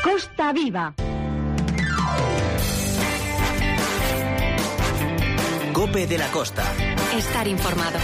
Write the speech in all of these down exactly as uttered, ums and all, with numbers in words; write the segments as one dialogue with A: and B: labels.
A: Costa Viva.
B: COPE de la Costa.
C: Estar informado.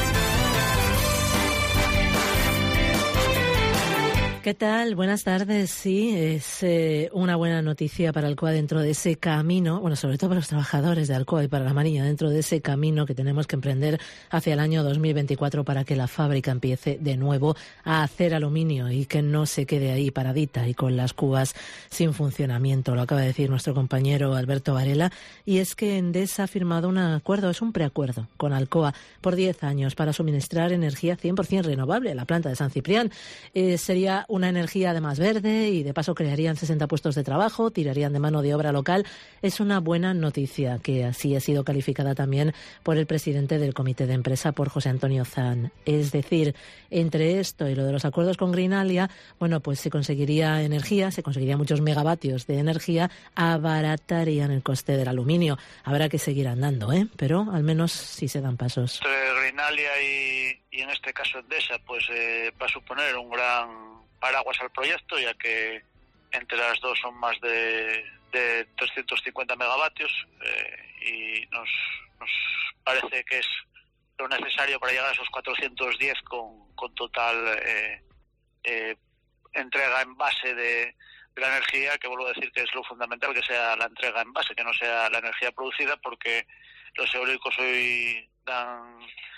D: ¿Qué tal? Buenas tardes. Sí, es eh, una buena noticia para Alcoa dentro de ese camino, bueno, sobre todo para los trabajadores de Alcoa y para la Mariña, dentro de ese camino que tenemos que emprender hacia el año dos mil veinticuatro para que la fábrica empiece de nuevo a hacer aluminio y que no se quede ahí paradita y con las cubas sin funcionamiento. Lo acaba de decir nuestro compañero Alberto Varela, y es que Endesa ha firmado un acuerdo, es un preacuerdo con Alcoa por diez años para suministrar energía cien por ciento renovable a la planta de San Ciprián. Eh, sería una energía además verde y de paso crearían sesenta puestos de trabajo, tirarían de mano de obra local. Es una buena noticia que así ha sido calificada también por el presidente del comité de empresa, por José Antonio Zan. Es decir, entre esto y lo de los acuerdos con Greenalia, bueno, pues se conseguiría energía, se conseguirían muchos megavatios de energía, abaratarían el coste del aluminio. Habrá que seguir andando, ¿eh? Pero al menos sí se dan pasos.
E: Entre Greenalia y, y en este caso Endesa, pues eh, va a suponer un gran paraguas al proyecto, ya que entre las dos son más de, de trescientos cincuenta megavatios eh, y nos, nos parece que es lo necesario para llegar a esos cuatrocientos diez con, con total eh, eh, entrega en base de, de la energía, que vuelvo a decir que es lo fundamental, que sea la entrega en base, que no sea la energía producida, porque los eólicos hoy dan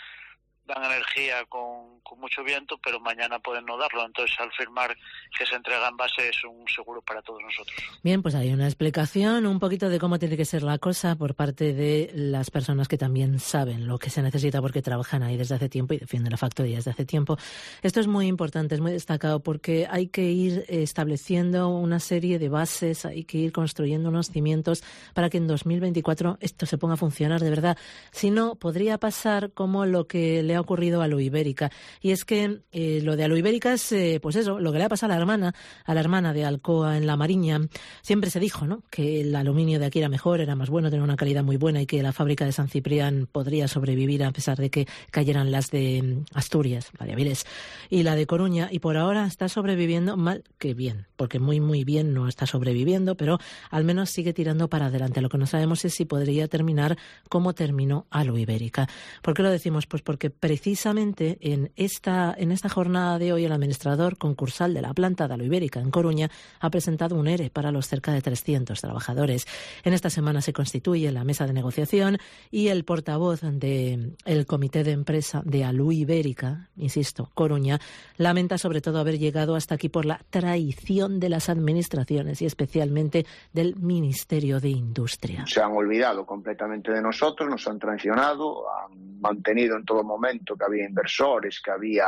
E: dan energía con, con mucho viento, pero mañana pueden no darlo. Entonces, al firmar que se entrega en base, es un seguro para todos nosotros.
D: Bien, pues hay una explicación, un poquito de cómo tiene que ser la cosa por parte de las personas que también saben lo que se necesita, porque trabajan ahí desde hace tiempo y defienden la factoría desde hace tiempo. Esto es muy importante, es muy destacado, porque hay que ir estableciendo una serie de bases, hay que ir construyendo unos cimientos para que en dos mil veinticuatro esto se ponga a funcionar de verdad. Si no, podría pasar como lo que le ha ocurrido a Aluibérica, y es que eh, lo de Aluibérica es eh, pues eso, lo que le ha pasado a la hermana a la hermana de Alcoa en la Mariña. Siempre se dijo, ¿no?, que el aluminio de aquí era mejor, era más bueno, tenía una calidad muy buena, y que la fábrica de San Ciprián podría sobrevivir a pesar de que cayeran las de Asturias, la de Avilés y la de Coruña, y por ahora está sobreviviendo mal que bien, porque muy muy bien no está sobreviviendo, pero al menos sigue tirando para adelante. Lo que no sabemos es si podría terminar como terminó Aluibérica. ¿Por qué lo decimos? Pues porque precisamente en esta, en esta jornada de hoy el administrador concursal de la planta de Aluibérica en Coruña ha presentado un ERE para los cerca de trescientos trabajadores. En esta semana se constituye la mesa de negociación, y el portavoz del comité de empresa de Aluibérica, insisto, Coruña, lamenta sobre todo haber llegado hasta aquí por la traición de las administraciones y especialmente del Ministerio de Industria.
F: Se han olvidado completamente de nosotros, nos han traicionado, han mantenido en todo momento que había inversores, que había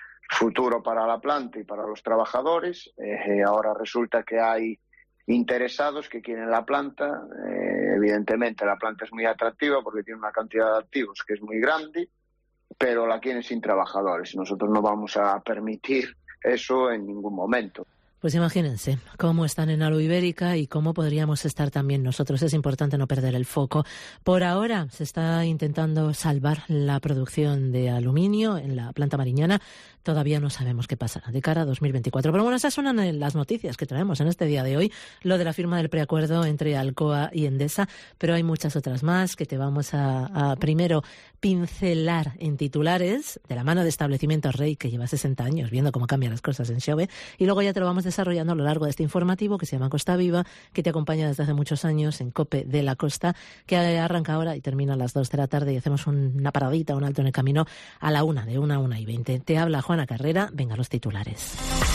F: futuro para la planta y para los trabajadores. Eh, ahora resulta que hay interesados que quieren la planta. Eh, evidentemente la planta es muy atractiva porque tiene una cantidad de activos que es muy grande, pero la quieren sin trabajadores. Nosotros no vamos a permitir eso en ningún momento.
D: Pues imagínense cómo están en Aluibérica y cómo podríamos estar también nosotros. Es importante no perder el foco. Por ahora se está intentando salvar la producción de aluminio en la planta mariñana. Todavía no sabemos qué pasará de cara a dos mil veinticuatro. Pero bueno, esas son las noticias que traemos en este día de hoy. Lo de la firma del preacuerdo entre Alcoa y Endesa, pero hay muchas otras más que te vamos a, a primero pincelar en titulares, de la mano de Establecimientos Rey, que lleva sesenta años viendo cómo cambian las cosas en Xove, y luego ya te lo vamos desarrollando a lo largo de este informativo que se llama Costa Viva, que te acompaña desde hace muchos años en COPE de la Costa, que arranca ahora y termina a las dos de la tarde, y hacemos una paradita, un alto en el camino a la una, de una a una y veinte. Te habla Juana Carrera. Venga, los titulares.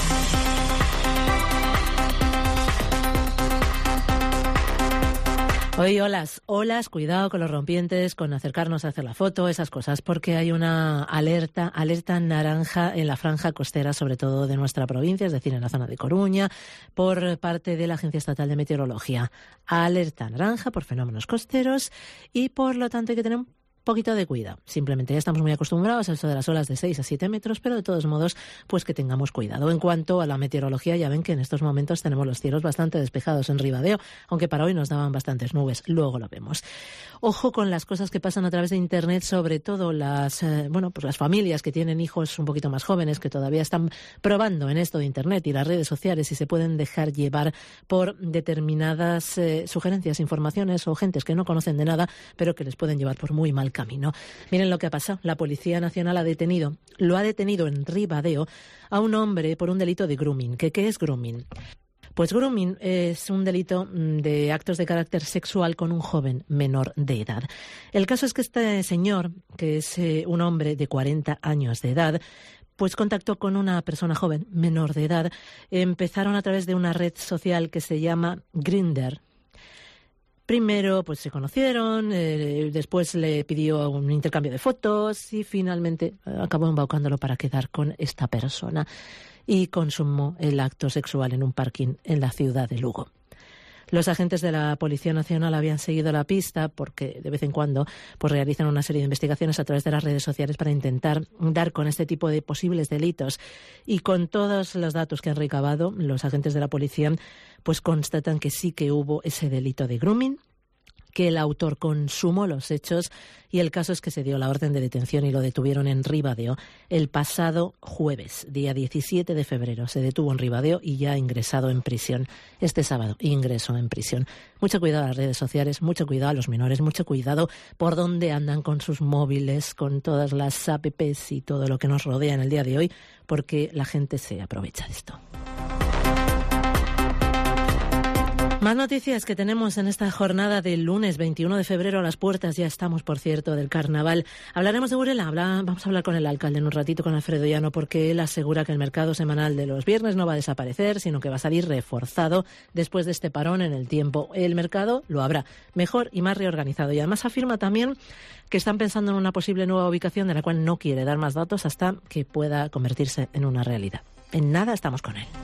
D: Hoy olas, olas, cuidado con los rompientes, con acercarnos a hacer la foto, esas cosas, porque hay una alerta, alerta naranja en la franja costera, sobre todo de nuestra provincia, es decir, en la zona de Coruña, por parte de la Agencia Estatal de Meteorología. Alerta naranja por fenómenos costeros, y por lo tanto hay que tener un poquito de cuidado. Simplemente ya estamos muy acostumbrados a eso de las olas de seis a siete metros, pero de todos modos, pues que tengamos cuidado. En cuanto a la meteorología, ya ven que en estos momentos tenemos los cielos bastante despejados en Ribadeo, aunque para hoy nos daban bastantes nubes. Luego lo vemos. Ojo con las cosas que pasan a través de Internet, sobre todo las, eh, bueno, pues las familias que tienen hijos un poquito más jóvenes, que todavía están probando en esto de Internet y las redes sociales y se pueden dejar llevar por determinadas eh, sugerencias, informaciones o gentes que no conocen de nada, pero que les pueden llevar por muy mal camino. Miren lo que ha pasado. La Policía Nacional ha detenido, lo ha detenido en Ribadeo a un hombre por un delito de grooming. ¿Qué, qué es grooming? Pues grooming es un delito de actos de carácter sexual con un joven menor de edad. El caso es que este señor, que es eh, un hombre de cuarenta años de edad, pues contactó con una persona joven, menor de edad. Empezaron a través de una red social que se llama Grindr. Primero pues se conocieron, eh, después le pidió un intercambio de fotos y finalmente eh, acabó embaucándolo para quedar con esta persona y consumó el acto sexual en un parking en la ciudad de Lugo. Los agentes de la Policía Nacional habían seguido la pista porque de vez en cuando pues realizan una serie de investigaciones a través de las redes sociales para intentar dar con este tipo de posibles delitos. Y con todos los datos que han recabado, los agentes de la policía pues constatan que sí que hubo ese delito de grooming, que el autor consumó los hechos y el caso es que se dio la orden de detención y lo detuvieron en Ribadeo el pasado jueves, día diecisiete de febrero. Se detuvo en Ribadeo y ya ha ingresado en prisión. Este sábado ingresó en prisión. Mucho cuidado a las redes sociales, mucho cuidado a los menores, mucho cuidado por dónde andan con sus móviles, con todas las apps y todo lo que nos rodea en el día de hoy, porque la gente se aprovecha de esto. Más noticias que tenemos en esta jornada del lunes veintiuno de febrero. A las puertas ya estamos, por cierto, del carnaval. Hablaremos de Burela. Habla, vamos a hablar con el alcalde en un ratito, con Alfredo Llano, porque él asegura que el mercado semanal de los viernes no va a desaparecer, sino que va a salir reforzado después de este parón en el tiempo. El mercado lo habrá mejor y más reorganizado. Y además afirma también que están pensando en una posible nueva ubicación de la cual no quiere dar más datos hasta que pueda convertirse en una realidad. En nada estamos con él.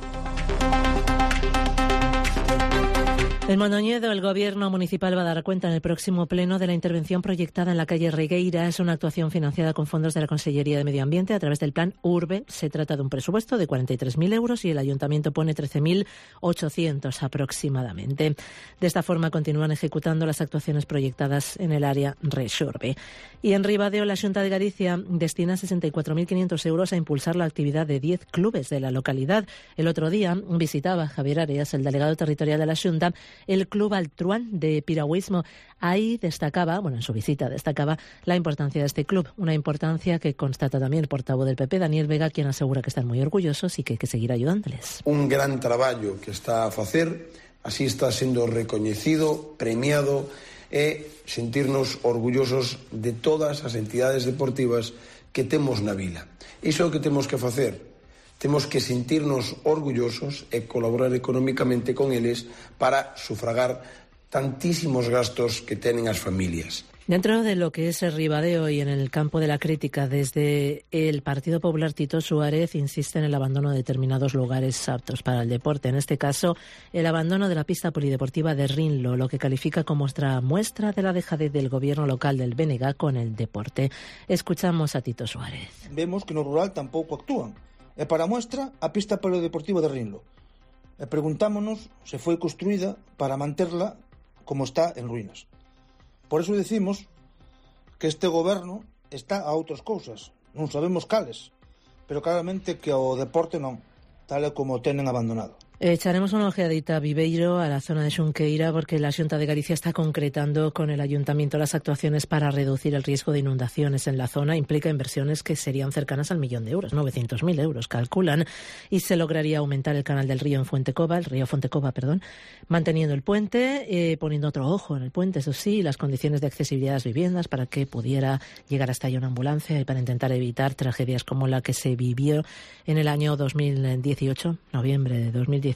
D: En Mondoñedo, el Gobierno municipal va a dar cuenta en el próximo pleno de la intervención proyectada en la calle Regueira. Es una actuación financiada con fondos de la Consellería de Medio Ambiente a través del Plan Urbe. Se trata de un presupuesto de cuarenta y tres mil euros y el Ayuntamiento pone trece mil ochocientos aproximadamente. De esta forma continúan ejecutando las actuaciones proyectadas en el área Rexurbe. Y en Ribadeo, la Xunta de Galicia destina sesenta y cuatro mil quinientos euros a impulsar la actividad de diez clubes de la localidad. El otro día visitaba Javier Areas, el delegado territorial de la Xunta, el Club Altruán de Piragüismo. Ahí destacaba, bueno, en su visita destacaba la importancia de este club, una importancia que constata también el portavoz del P P, Daniel Vega, quien asegura que están muy orgullosos y que hay que seguir ayudándoles.
A: Un gran traballo que está a facer, así está sendo recoñecido, premiado e sentirnos orgullosos de todas as entidades deportivas que temos na vila. Iso é o que temos que facer. Temos que sentirnos orgullosos e colaborar económicamente con eles para sufragar tantísimos gastos que tienen as familias.
D: Dentro de lo que es el Ribadeo y en el campo de la crítica, desde el Partido Popular, Tito Suárez insiste en el abandono de determinados lugares aptos para el deporte. En este caso, el abandono de la pista polideportiva de Rinlo, lo que califica como otra muestra de la dejadez del gobierno local del B N G con el deporte. Escuchamos a Tito Suárez.
C: Vemos que no rural tampouco actúan. E para muestra, a pista polideportiva de Rinlo. E preguntámonos se foi construída para manterla como está en ruínas. Por eso decimos que este goberno está a outras cousas, non sabemos cales, pero claramente que ao deporte non, tal e como tenen abandonado.
D: Echaremos una ojeadita a Viveiro, a la zona de Xunqueira, porque la Xunta de Galicia está concretando con el Ayuntamiento las actuaciones para reducir el riesgo de inundaciones en la zona. Implica inversiones que serían cercanas al millón de euros, novecientos mil euros, calculan, y se lograría aumentar el canal del río en Fuentecova, el río Fontecova, perdón, manteniendo el puente, eh, poniendo otro ojo en el puente, eso sí, las condiciones de accesibilidad a las viviendas para que pudiera llegar hasta ahí una ambulancia y para intentar evitar tragedias como la que se vivió en el año dos mil dieciocho, noviembre de dos mil dieciocho,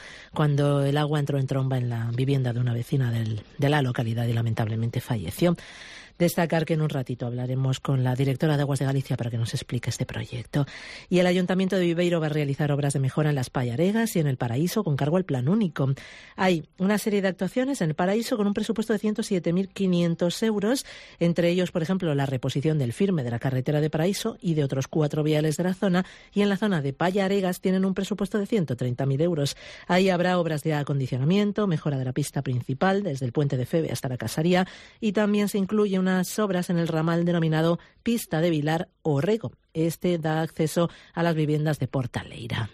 D: cuando el agua entró en tromba en la vivienda de una vecina del, de la localidad y lamentablemente falleció. Destacar que en un ratito hablaremos con la directora de Aguas de Galicia para que nos explique este proyecto. Y el Ayuntamiento de Viveiro va a realizar obras de mejora en las Pallaregas y en el Paraíso con cargo al Plan Único. Hay una serie de actuaciones en el Paraíso con un presupuesto de ciento siete mil quinientos euros, entre ellos, por ejemplo, la reposición del firme de la carretera de Paraíso y de otros cuatro viales de la zona, y en la zona de Pallaregas tienen un presupuesto de ciento treinta mil euros. Ahí habrá obras de acondicionamiento, mejora de la pista principal desde el puente de Febe hasta la Casaría, y también se incluye una unas obras en el ramal denominado Pista de Vilar o Rego. Este da acceso a las viviendas de Portaleira.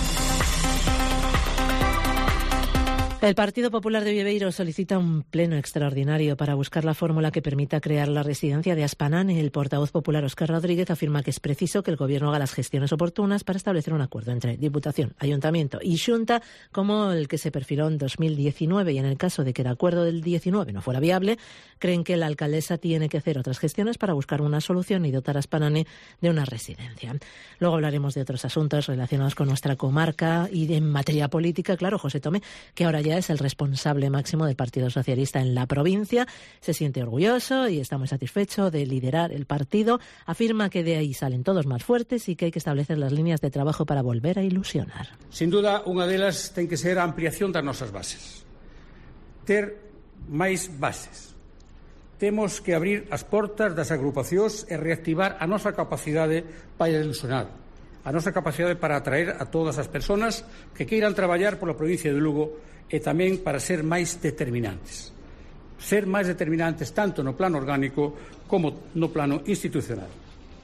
D: El Partido Popular de Viveiro solicita un pleno extraordinario para buscar la fórmula que permita crear la residencia de Aspanane. El portavoz popular Óscar Rodríguez afirma que es preciso que el Gobierno haga las gestiones oportunas para establecer un acuerdo entre Diputación, Ayuntamiento y Xunta, como el que se perfiló en dos mil diecinueve, y en el caso de que el acuerdo del diecinueve no fuera viable, creen que la alcaldesa tiene que hacer otras gestiones para buscar una solución y dotar a Aspanane de una residencia. Luego hablaremos de otros asuntos relacionados con nuestra comarca y en materia política. Claro, José Tomé, que ahora ya es el responsable máximo del Partido Socialista en la provincia, se siente orgulloso y está muy satisfecho de liderar el partido. Afirma que de ahí salen todos más fuertes y que hay que establecer las líneas de trabajo para volver a ilusionar.
G: Sin duda, unha delas ten que ser a ampliación das nosas bases. Ter máis bases. Temos que abrir as portas das agrupacións e reactivar a nosa capacidade para ilusionar. A nosa capacidade para atraer a todas as persoas que queiran traballar pola provincia de Lugo e tamén para ser máis determinantes. Ser máis determinantes tanto no plano orgánico como no plano institucional.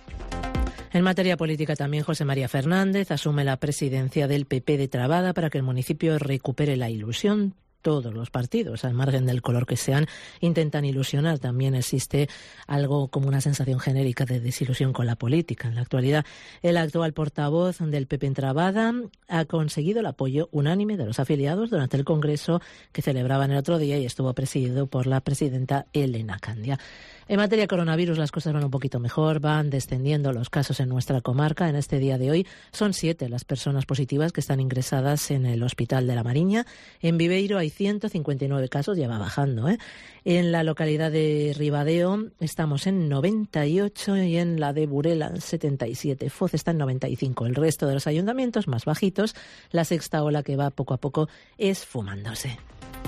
D: En materia política también José María Fernández asume la presidencia del P P de Trabada para que el municipio recupere la ilusión. Todos los partidos, al margen del color que sean, intentan ilusionar. También existe algo como una sensación genérica de desilusión con la política. En la actualidad, el actual portavoz del P P en Trabada ha conseguido el apoyo unánime de los afiliados durante el congreso que celebraban el otro día y estuvo presidido por la presidenta Elena Candia. En materia coronavirus las cosas van un poquito mejor, van descendiendo los casos en nuestra comarca. En este día de hoy son siete las personas positivas que están ingresadas en el Hospital de la Mariña. En Viveiro hay ciento cincuenta y nueve casos, ya va bajando, ¿eh? En la localidad de Ribadeo estamos en noventa y ocho y en la de Burela en setenta y siete. Foz está en noventa y cinco. El resto de los ayuntamientos más bajitos, la sexta ola que va poco a poco esfumándose.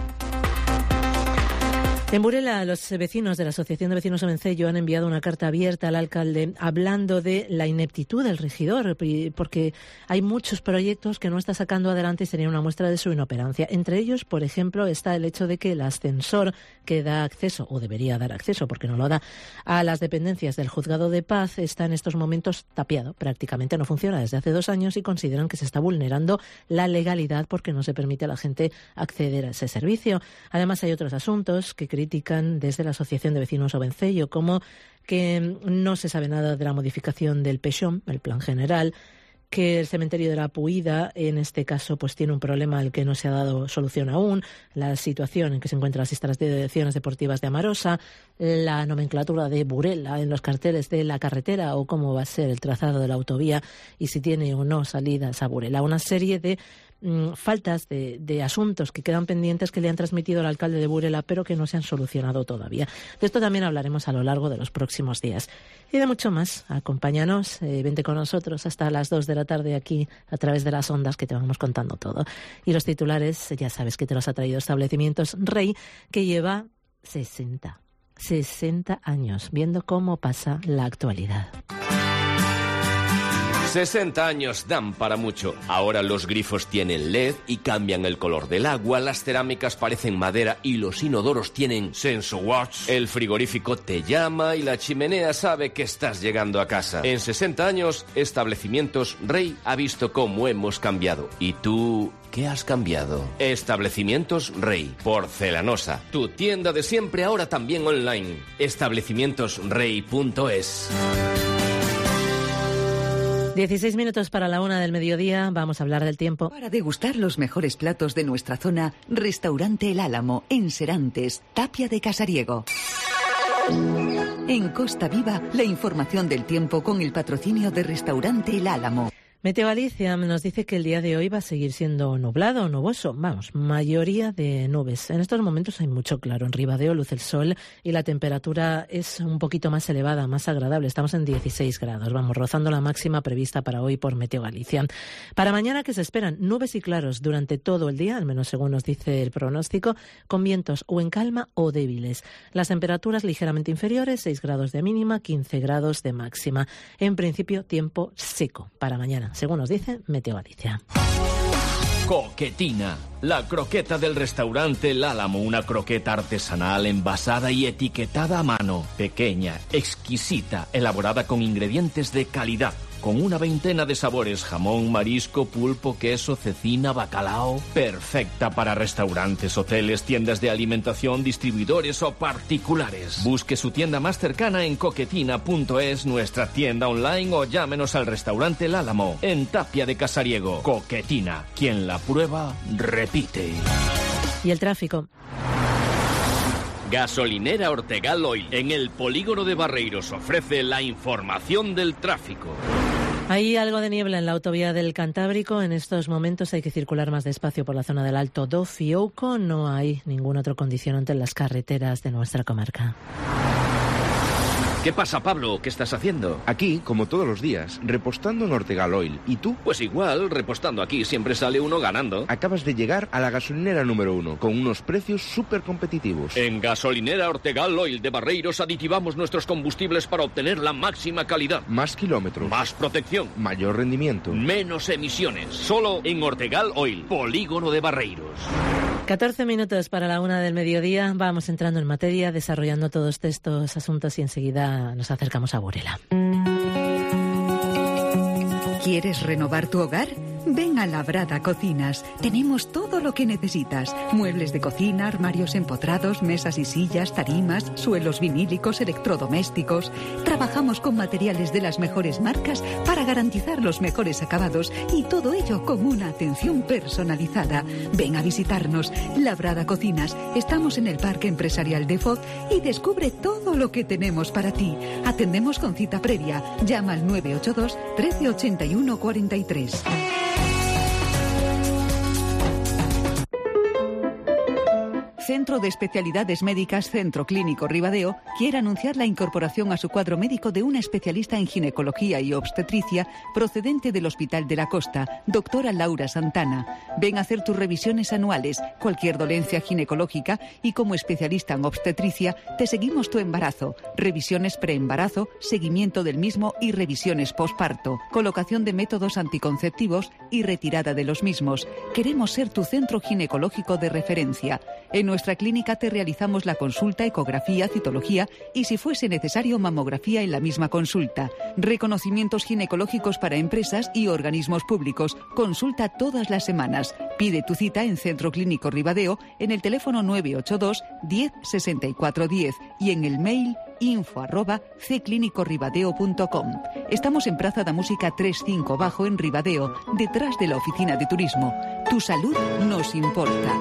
D: En Burela, los vecinos de la Asociación de Vecinos Ovencello han enviado una carta abierta al alcalde hablando de la ineptitud del regidor, porque hay muchos proyectos que no está sacando adelante y sería una muestra de su inoperancia. Entre ellos, por ejemplo, está el hecho de que el ascensor que da acceso, o debería dar acceso porque no lo da, a las dependencias del Juzgado de Paz está en estos momentos tapiado. Prácticamente no funciona desde hace dos años y consideran que se está vulnerando la legalidad porque no se permite a la gente acceder a ese servicio. Además, hay otros asuntos que critican desde la Asociación de Vecinos Ovencello, como que no se sabe nada de la modificación del Pexón, el plan general, que el cementerio de la Puída, en este caso, pues tiene un problema al que no se ha dado solución aún, la situación en que se encuentran las instalaciones deportivas de Amarosa, la nomenclatura de Burela en los carteles de la carretera o cómo va a ser el trazado de la autovía y si tiene o no salidas a Burela. Una serie de faltas de, de asuntos que quedan pendientes que le han transmitido al alcalde de Burela pero que no se han solucionado todavía. De esto también hablaremos a lo largo de los próximos días. Y de mucho más. Acompáñanos, eh, vente con nosotros hasta las dos de la tarde aquí a través de las ondas que te vamos contando todo. Y los titulares, ya sabes que te los ha traído Establecimientos Rey, que lleva sesenta años viendo cómo pasa la actualidad.
H: sesenta años dan para mucho. Ahora los grifos tienen L E D y cambian el color del agua, las cerámicas parecen madera y los inodoros tienen SensoWatch. El frigorífico te llama y la chimenea sabe que estás llegando a casa. En sesenta años, Establecimientos Rey ha visto cómo hemos cambiado. ¿Y tú qué has cambiado? Establecimientos Rey, porcelanosa. Tu tienda de siempre ahora también online. establecimientos rey punto es.
D: dieciséis minutos para la una del mediodía, vamos a hablar del tiempo.
I: Para degustar los mejores platos de nuestra zona, Restaurante El Álamo, en Serantes, Tapia de Casariego. En Costa Viva, la información del tiempo con el patrocinio de Restaurante El Álamo.
D: Meteo Galicia nos dice que el día de hoy va a seguir siendo nublado o nuboso. Vamos, mayoría de nubes. En estos momentos hay mucho claro. En Ribadeo luce el sol y la temperatura es un poquito más elevada, más agradable. Estamos en dieciséis grados. Vamos, rozando la máxima prevista para hoy por Meteo Galicia. Para mañana, ¿qué se esperan? Nubes y claros durante todo el día, al menos según nos dice el pronóstico, con vientos o en calma o débiles. Las temperaturas ligeramente inferiores, seis grados de mínima, quince grados de máxima. En principio, tiempo seco para mañana, según nos dice Meteo Galicia.
H: Coquetina, la croqueta del restaurante El Álamo, una croqueta artesanal envasada y etiquetada a mano, pequeña, exquisita, elaborada con ingredientes de calidad, con una veintena de sabores: jamón, marisco, pulpo, queso, cecina, bacalao. Perfecta para restaurantes, hoteles, tiendas de alimentación, distribuidores o particulares. Busque su tienda más cercana en coquetina punto es, nuestra tienda online, o llámenos al restaurante El Álamo, en Tapia de Casariego. Coquetina, quien la prueba, repite.
D: Y el tráfico.
H: Gasolinera Ortegal Oil, en el polígono de Barreiros, ofrece la información del tráfico.
D: Hay algo de niebla en la autovía del Cantábrico. En estos momentos hay que circular más despacio por la zona del Alto do Fiouco. No hay ningún otro condicionante en las carreteras de nuestra comarca.
H: ¿Qué pasa, Pablo? ¿Qué estás haciendo?
J: Aquí, como todos los días, repostando en Ortegal Oil. ¿Y tú?
H: Pues igual, repostando aquí siempre sale uno ganando.
J: Acabas de llegar a la gasolinera número uno, con unos precios súper competitivos.
H: En Gasolinera Ortegal Oil de Barreiros aditivamos nuestros combustibles para obtener la máxima calidad.
J: Más kilómetros.
H: Más protección.
J: Mayor rendimiento.
H: Menos emisiones. Solo en Ortegal Oil, polígono de Barreiros.
D: catorce minutos para la una del mediodía. Vamos entrando en materia, desarrollando todos estos asuntos y enseguida nos acercamos a Burela.
I: ¿Quieres renovar tu hogar? Ven a Labrada Cocinas. Tenemos todo lo que necesitas. Muebles de cocina, armarios empotrados, mesas y sillas, tarimas, suelos vinílicos, electrodomésticos. Trabajamos con materiales de las mejores marcas para garantizar los mejores acabados, y todo ello con una atención personalizada. Ven a visitarnos. Labrada Cocinas. Estamos en el Parque Empresarial de Foz y descubre todo lo que tenemos para ti. Atendemos con cita previa. Llama al nueve ocho dos, trece ochenta y uno cuarenta y tres. Centro de Especialidades Médicas Centro Clínico Ribadeo quiere anunciar la incorporación a su cuadro médico de una especialista en ginecología y obstetricia procedente del Hospital de la Costa, doctora Laura Santana. Ven a hacer tus revisiones anuales, cualquier dolencia ginecológica, y como especialista en obstetricia te seguimos tu embarazo, revisiones preembarazo, seguimiento del mismo y revisiones posparto, colocación de métodos anticonceptivos y retirada de los mismos. Queremos ser tu centro ginecológico de referencia. En nuestra clínica te realizamos la consulta, ecografía, citología y, si fuese necesario, mamografía en la misma consulta. Reconocimientos ginecológicos para empresas y organismos públicos. Consulta todas las semanas. Pide tu cita en Centro Clínico Ribadeo en el teléfono nueve ocho dos, diez, sesenta y cuatro diez y en el mail info arroba clínicoribadeo punto com. Estamos en Praza da Música tres cinco Bajo en Ribadeo, detrás de la oficina de turismo. Tu salud nos importa.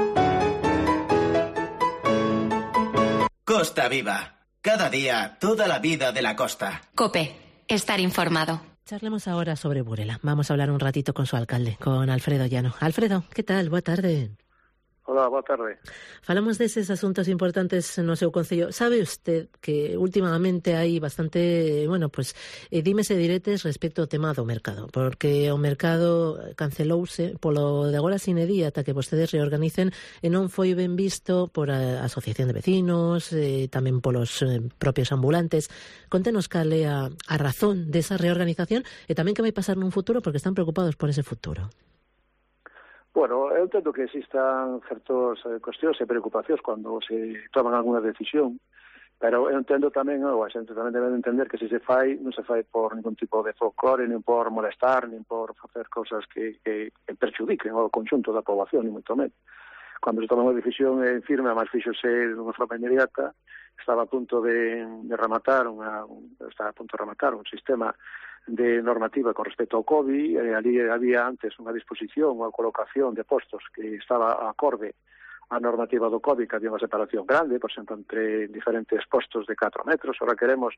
B: Costa Viva. Cada día, toda la vida de la costa.
K: COPE. Estar informado.
D: Charlemos ahora sobre Burela. Vamos a hablar un ratito con su alcalde, con Alfredo Llano. Alfredo, ¿qué tal? Boa tarde.
L: Hola, boa tarde.
D: Falamos deses asuntos importantes no seu concello. Sabe usted que últimamente hai bastante, bueno, pues, eh, dimes e diretes respecto ao tema do mercado, porque o mercado cancelouse polo de agora sine día ata que vostedes reorganicen, e non foi ben visto por a Asociación de Vecinos, eh, tamén polos eh, propios ambulantes. Contenos cal é a, a razón desa reorganización e tamén que vai pasar nun futuro, porque están preocupados por ese futuro.
L: Bueno, eu entendo que existan certas eh, cuestións e preocupacións cando se toman alguna decisión, pero eu entendo tamén, ou a xente tamén debe entender que se se fai, non se fai por ningún tipo de folclore, nin por molestar, nin por facer cousas que, que, que perxudiquen ao conxunto da poboación, nin moito menos. Cando se toma unha decisión en firme, a máis fíxose dunha forma inmediata, estaba a punto de, de rematar unha, un, está a punto de rematar un sistema de normativa con respecto ao COVID. Eh, ali había antes unha disposición, unha colocación de postos que estaba acorde á normativa do COVID, que había unha separación grande, por exemplo, entre diferentes postos de catro metros. Ahora queremos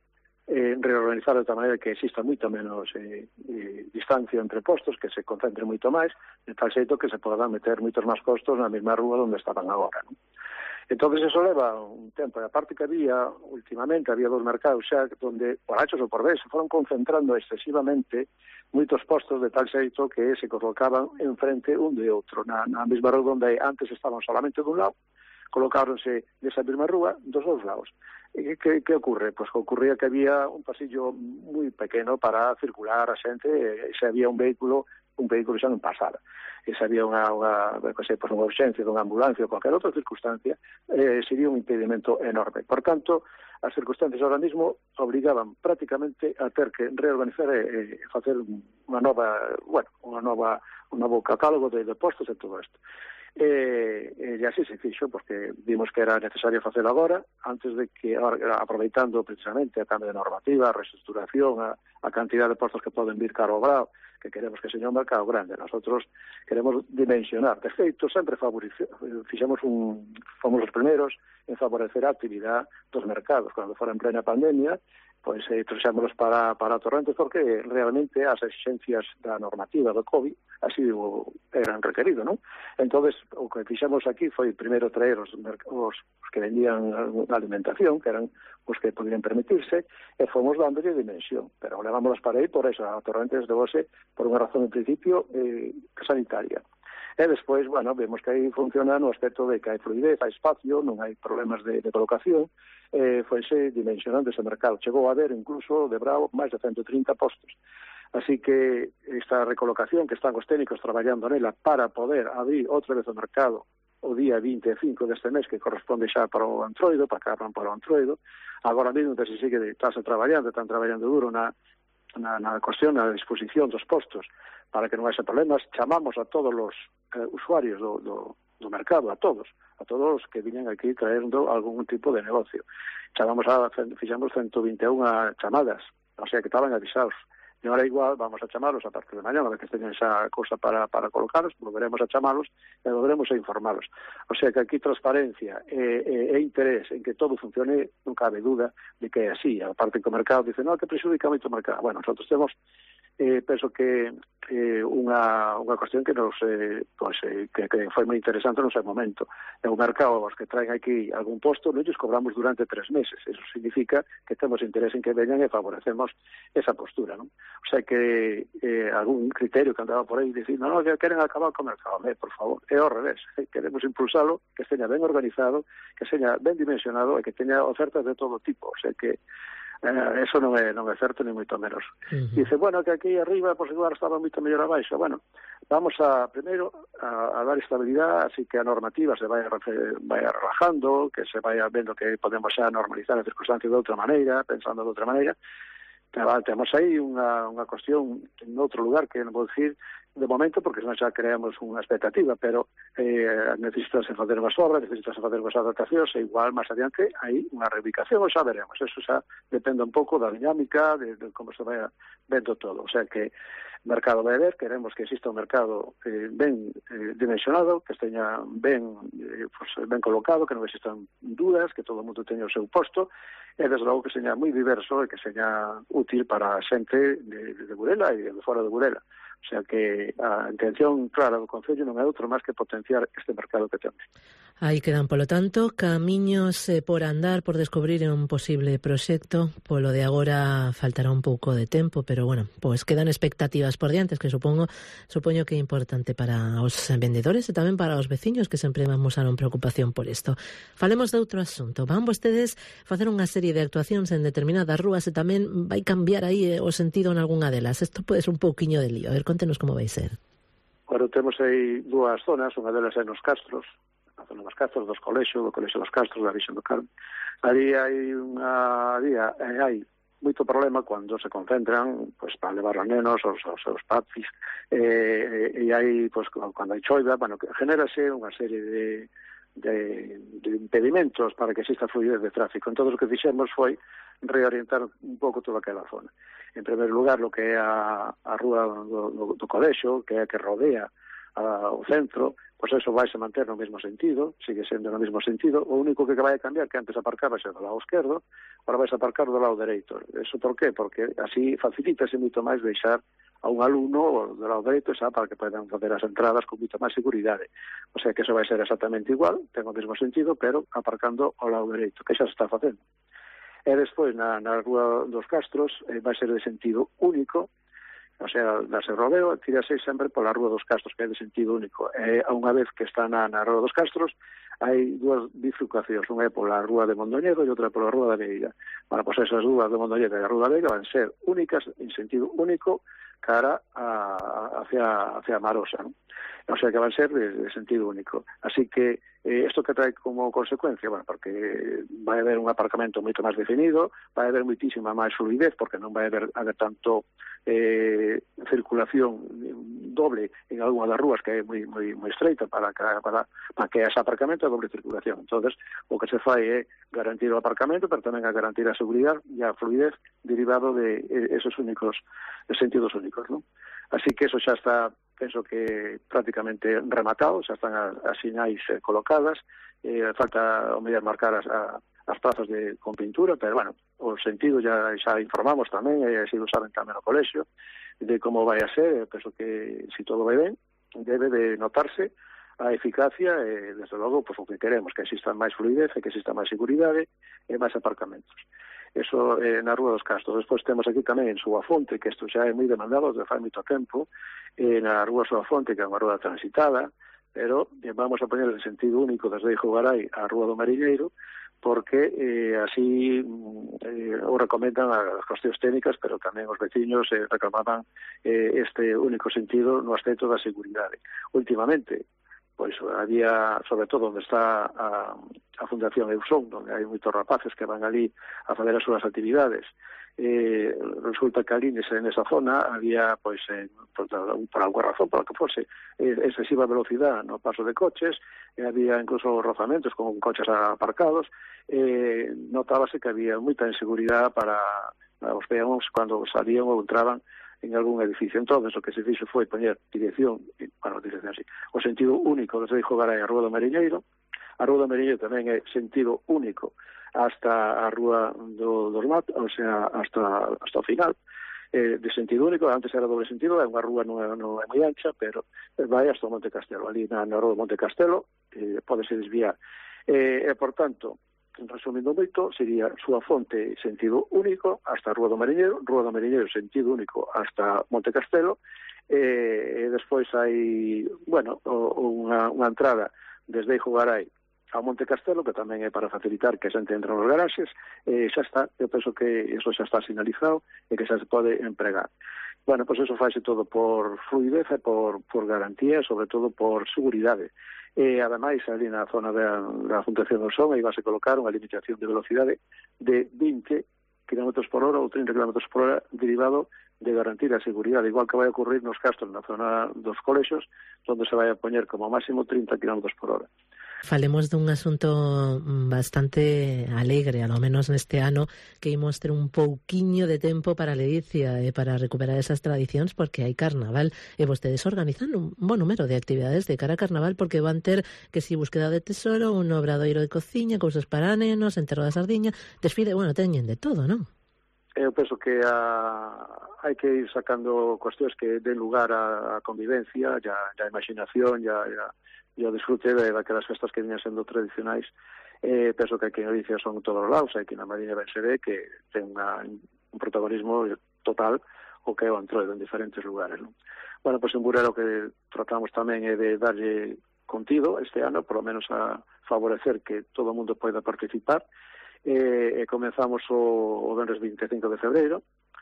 L: eh, reorganizar de tal maneira que exista moita menos eh, eh, distancia entre postos, que se concentre moito máis, de tal xeito que se podan meter moitos máis postos na mesma rúa onde estaban agora, non? Entón, eso leva un tempo. E aparte que había, últimamente, había dos mercados xa donde, por Hachos ou por B, se foron concentrando excesivamente moitos postos de tal xeito que se colocaban enfrente un de outro. Na, na mesma rúa onde antes estaban solamente dun lado, colocáronse nesa mesma rúa dos dous lados. E que, que ocurre? Pois que ocurría que había un pasillo moi pequeno para circular a xente, e se había un vehículo, un vehículo xa non pasara. E se había unha, unha, sei, pues unha urxencia dunha ambulancia ou qualquer outra circunstancia, eh, sería un impedimento enorme. Por tanto, as circunstancias ahora mismo obligaban prácticamente a ter que reorganizar e, e facer unha nova, bueno, unha nova, un novo catálogo de, de postos e todo isto. E, e así se fixo, porque vimos que era necesario facelo agora, antes de que, aproveitando precisamente a cambio de normativa, a reestructuración, a, a cantidad de postos que poden vir caro ao brao, que queremos que seña un mercado grande. Nosotros queremos dimensionar. De feito, sempre fixemos un, fomos os primeiros en favorecer a actividade dos mercados. Cando fora en plena pandemia, pois eh, trouxémonos para, para Torrentes porque realmente as exigencias da normativa do COVID así o eran requerido, non? Entonces, o que fixemos aquí foi primeiro traer os, os, os que vendían a alimentación, que eran os que podían permitirse, e fomos dándolle dimensión, pero levámonos para aí por eso, a Torrentes de Bose, por unha razón en principio eh, sanitaria. E despois, bueno, vemos que aí funciona no aspecto de que hai fluidez, hai espacio, non hai problemas de, de colocación, eh, foise dimensionando ese mercado. Chegou a haber, incluso, de Bravo, máis de ciento trinta postos. Así que esta recolocación que están os técnicos traballando nela para poder abrir outra vez o mercado o día vinte e cinco deste mes, que corresponde xa para o Antroido, para que abran para o Antroido, agora mesmo que se sigue estás traballando, están traballando duro na, na, na cuestión, na disposición dos postos, para que non haxa problemas. Chamamos a todos os eh, usuarios do, do, do mercado, a todos, a todos os que viñan aquí traendo algún tipo de negocio. Chamamos a, fixamos ciento vinte e unha chamadas, o sea que estaban avisados. E ahora igual vamos a chamalos a partir de mañana, que teñen esa cousa para, para colocaros, volveremos a chamalos e volveremos a informarlos. O sea que aquí transparencia e, e, e interés en que todo funcione, non cabe duda de que é así. A parte que o mercado dice, non, que prejudica moito o mercado. Bueno, nosotros temos eh, penso que eh, unha, unha cuestión que nos eh, pues, eh, que, que foi moi interesante no seu momento. É o mercado, os que traen aquí algún posto, non lles cobramos durante tres meses. Eso significa que temos interés en que veñan e favorecemos esa postura, non? O sea que eh, algún criterio que andaba por aí dicindo, non, que queren acabar co mercado, eh, por favor, é ao revés, eh, queremos impulsalo, que esteña ben organizado, que esteña ben dimensionado e que teña ofertas de todo tipo. O sea que Eh, eso non é, non é certo, ni moito menos. Uh-huh. Dice, bueno, que aquí arriba, pois igual estaba moito mellor abaixo. Bueno, vamos a, primeiro, a, a dar estabilidade, así que a normativa se vai, vai relajando, que se vai vendo que podemos xa normalizar as circunstancias de outra maneira, pensando de outra maneira. Temos aí unha, unha cuestión en outro lugar que non vou dicir de momento, porque senón xa creamos unha expectativa, pero eh, necesitas facer unhas obras, necesitas facer unhas adaptacións, e igual máis adiante hai unha reubicación, ou xa veremos. Eso xa depende un pouco da dinámica, de, de como se vai vendo todo. O sea que o mercado vai ver, queremos que exista un mercado eh, ben eh, dimensionado, que esteña ben, eh, pues, ben colocado, que non existan dudas, que todo o mundo teña o seu posto, e desde logo que seña moi diverso e que seña útil para a xente de, de Burela e de fora de Burela. O sea que a intención clara do Concello non é outro máis que potenciar este mercado que temos.
D: Aí quedan, polo tanto, camiños eh, por andar, por descubrir un posible proxecto. Polo de agora faltará un pouco de tempo, pero bueno, pois quedan expectativas por diantes, que supongo supoño que é importante para os vendedores e tamén para os veciños, que sempre mostraron preocupación por isto. Falemos de outro asunto. Van vostedes facer unha serie de actuacións en determinadas rúas e tamén vai cambiar aí o sentido en algunha delas. Isto pode ser un pouquiño de lío. A ver, contenos como vai ser.
L: Bueno, temos aí dúas zonas, unha delas é nos Castros, a zona dos Castros, dos Colexos, do Colexo dos Castros, da Virxen do Carme. Ali hai unha día, hai moito problema cando se concentran pues, para levar a nenos aos, aos seus patis, e, e hai, pues, cando hai choiva, bueno, genérase unha serie de De, de impedimentos para que exista fluidez de tráfico. Entón, o que fixemos foi reorientar un pouco toda aquela zona. En primeiro lugar, lo que é a, a rúa do, do, do Colexo, que é a que rodea ao centro, pois eso vai se manter no mesmo sentido, sigue sendo no mesmo sentido, o único que vai a cambiar que antes aparcabase do lado esquerdo, agora vais a aparcar do lado dereito. Eso por qué? Porque así facilítase moito máis deixar a un alumno do lado dereito xa para que podan facer as entradas con moita máis seguridade. O sea que eso vai ser exactamente igual, ten o mesmo sentido, pero aparcando ao lado dereito, que xa se está facendo. E despois na, na Rúa dos Castros eh, vai ser de sentido único, o sea, dase rodeo, tirase sempre pola Rúa dos Castros, que é de sentido único. E a unha vez que está na, na Rúa dos Castros, hai dúas bifurcacións, unha é pola Rúa de Mondoñedo e outra pola Rúa da Veiga. Bueno, pois esas dúas de Mondoñedo e a Rúa da Veiga van ser únicas en sentido único cara a, hacia, hacia Marosa, ¿no? O sea que van a ser de, de sentido único. Así que eh, esto que trae como consecuencia, bueno, porque vai haber un aparcamento moito máis definido, vai haber moitísima máis fluidez, porque non vai haber, haber tanto eh, circulación doble en algunha das rúas que é moi moi moi estreita para que para, para que ese aparcamento é doble circulación. Entonces, o que se fai é garantir o aparcamento, pero tamén a garantir a seguridade e a fluidez derivado de esos únicos de sentidos únicos, ¿no? Así que eso xa está, penso que prácticamente rematado, xa están as, as sinais eh, colocadas, eh, falta o mellor marcar as, a, as plazas de, con pintura, pero bueno, o sentido ya xa informamos tamén, e así lo saben tamén no colexio, de como vai a ser. Penso que si todo vai ben, debe de notarse a eficacia e, desde logo, pues, o que queremos, que exista máis fluidez, que exista máis seguridade e máis aparcamentos. Eso eh, na Rúa dos Castros. Despois temos aquí tamén en Suafonte, que isto xa é moi demandado desde fai moito tempo, eh, na Rúa Suafonte, que é unha rúa transitada, pero eh, vamos a poñer en sentido único desde Ixogaray a Rúa do Mariñeiro, porque eh, así eh, o recomendan as cuestións técnicas, pero tamén os veciños eh, reclamaban eh, este único sentido no aspecto da seguridade. Últimamente, pois había, sobre todo onde está a, a Fundación Eusón, onde hai moitos rapaces que van ali a fazer as súas actividades, eh, resulta que ali nesa, nesa zona había, pois, eh, por, por alguna razón, por lo que fose, eh, excesiva velocidade no paso de coches, e había incluso rozamentos con coches aparcados, eh, notábase que había moita inseguridade para os peóns cando salían ou entraban en algún edificio. Entonces, o que se fixo foi poñer dirección, bueno, dirección así, o sentido único desde Ixogaray a Rúa do Mariñeiro. A Rúa do Mariñeiro tamén é sentido único hasta a Rúa do, dos Mat, o sea, hasta, hasta o final, eh, de sentido único. Antes era doble sentido, é unha rúa non é, non é moi ancha, pero vai hasta o Monte Castelo. Ali na, na Rúa do Monte Castelo eh, podese desviar. E, eh, por tanto, resumindo moito, sería Suafonte sentido único hasta a Rúa do Mariñeiro, Rúa do Mariñeiro sentido único hasta Monte Castelo, e, e despois hai, bueno, unha, unha entrada desde Ixogaray ao Monte Castelo, que tamén é para facilitar que a xente entre nos garaxes, e xa está, eu penso que iso xa está sinalizado e que xa se pode empregar. Bueno, pois eso faise todo por fluidez e por, por garantía, sobre todo por seguridade. E, ademais, ali na zona da, da Fundación do Son, aí vai se colocar unha limitación de velocidade de vinte kilómetros por hora ou trinta kilómetros por hora, derivado de garantir a seguridade, igual que vai ocurrir nos castros na zona dos colexios, onde se vai a poñer como máximo trinta kilómetros por hora.
D: Falemos dun asunto bastante alegre, ao menos neste ano, que imos ter un pouquiño de tempo para a ledicia e para recuperar esas tradicións, porque hai carnaval e vostedes organizan un bon número de actividades de cara a carnaval, porque van ter que si búsqueda de tesoro, un obradoiro de cociña, cousas para nenos, enterro da sardiña, desfile, bueno, teñen de todo, non?
L: Eu penso que a, hai que ir sacando cuestións que den lugar á convivencia, ya, ya a imaginación, ya, ya e o disfrute de daquelas festas que viñan sendo tradicionais. Eh, penso que aquí en Galicia son todos os lados, aquí na Mariña ben se ve que ten unha, un protagonismo total o que é o Antroido en diferentes lugares, non? Bueno, pois en Burela o que tratamos tamén é de darlle contido este ano, por lo menos a favorecer que todo o mundo poida participar, e, e comenzamos o, o venres vinte e cinco de febreiro,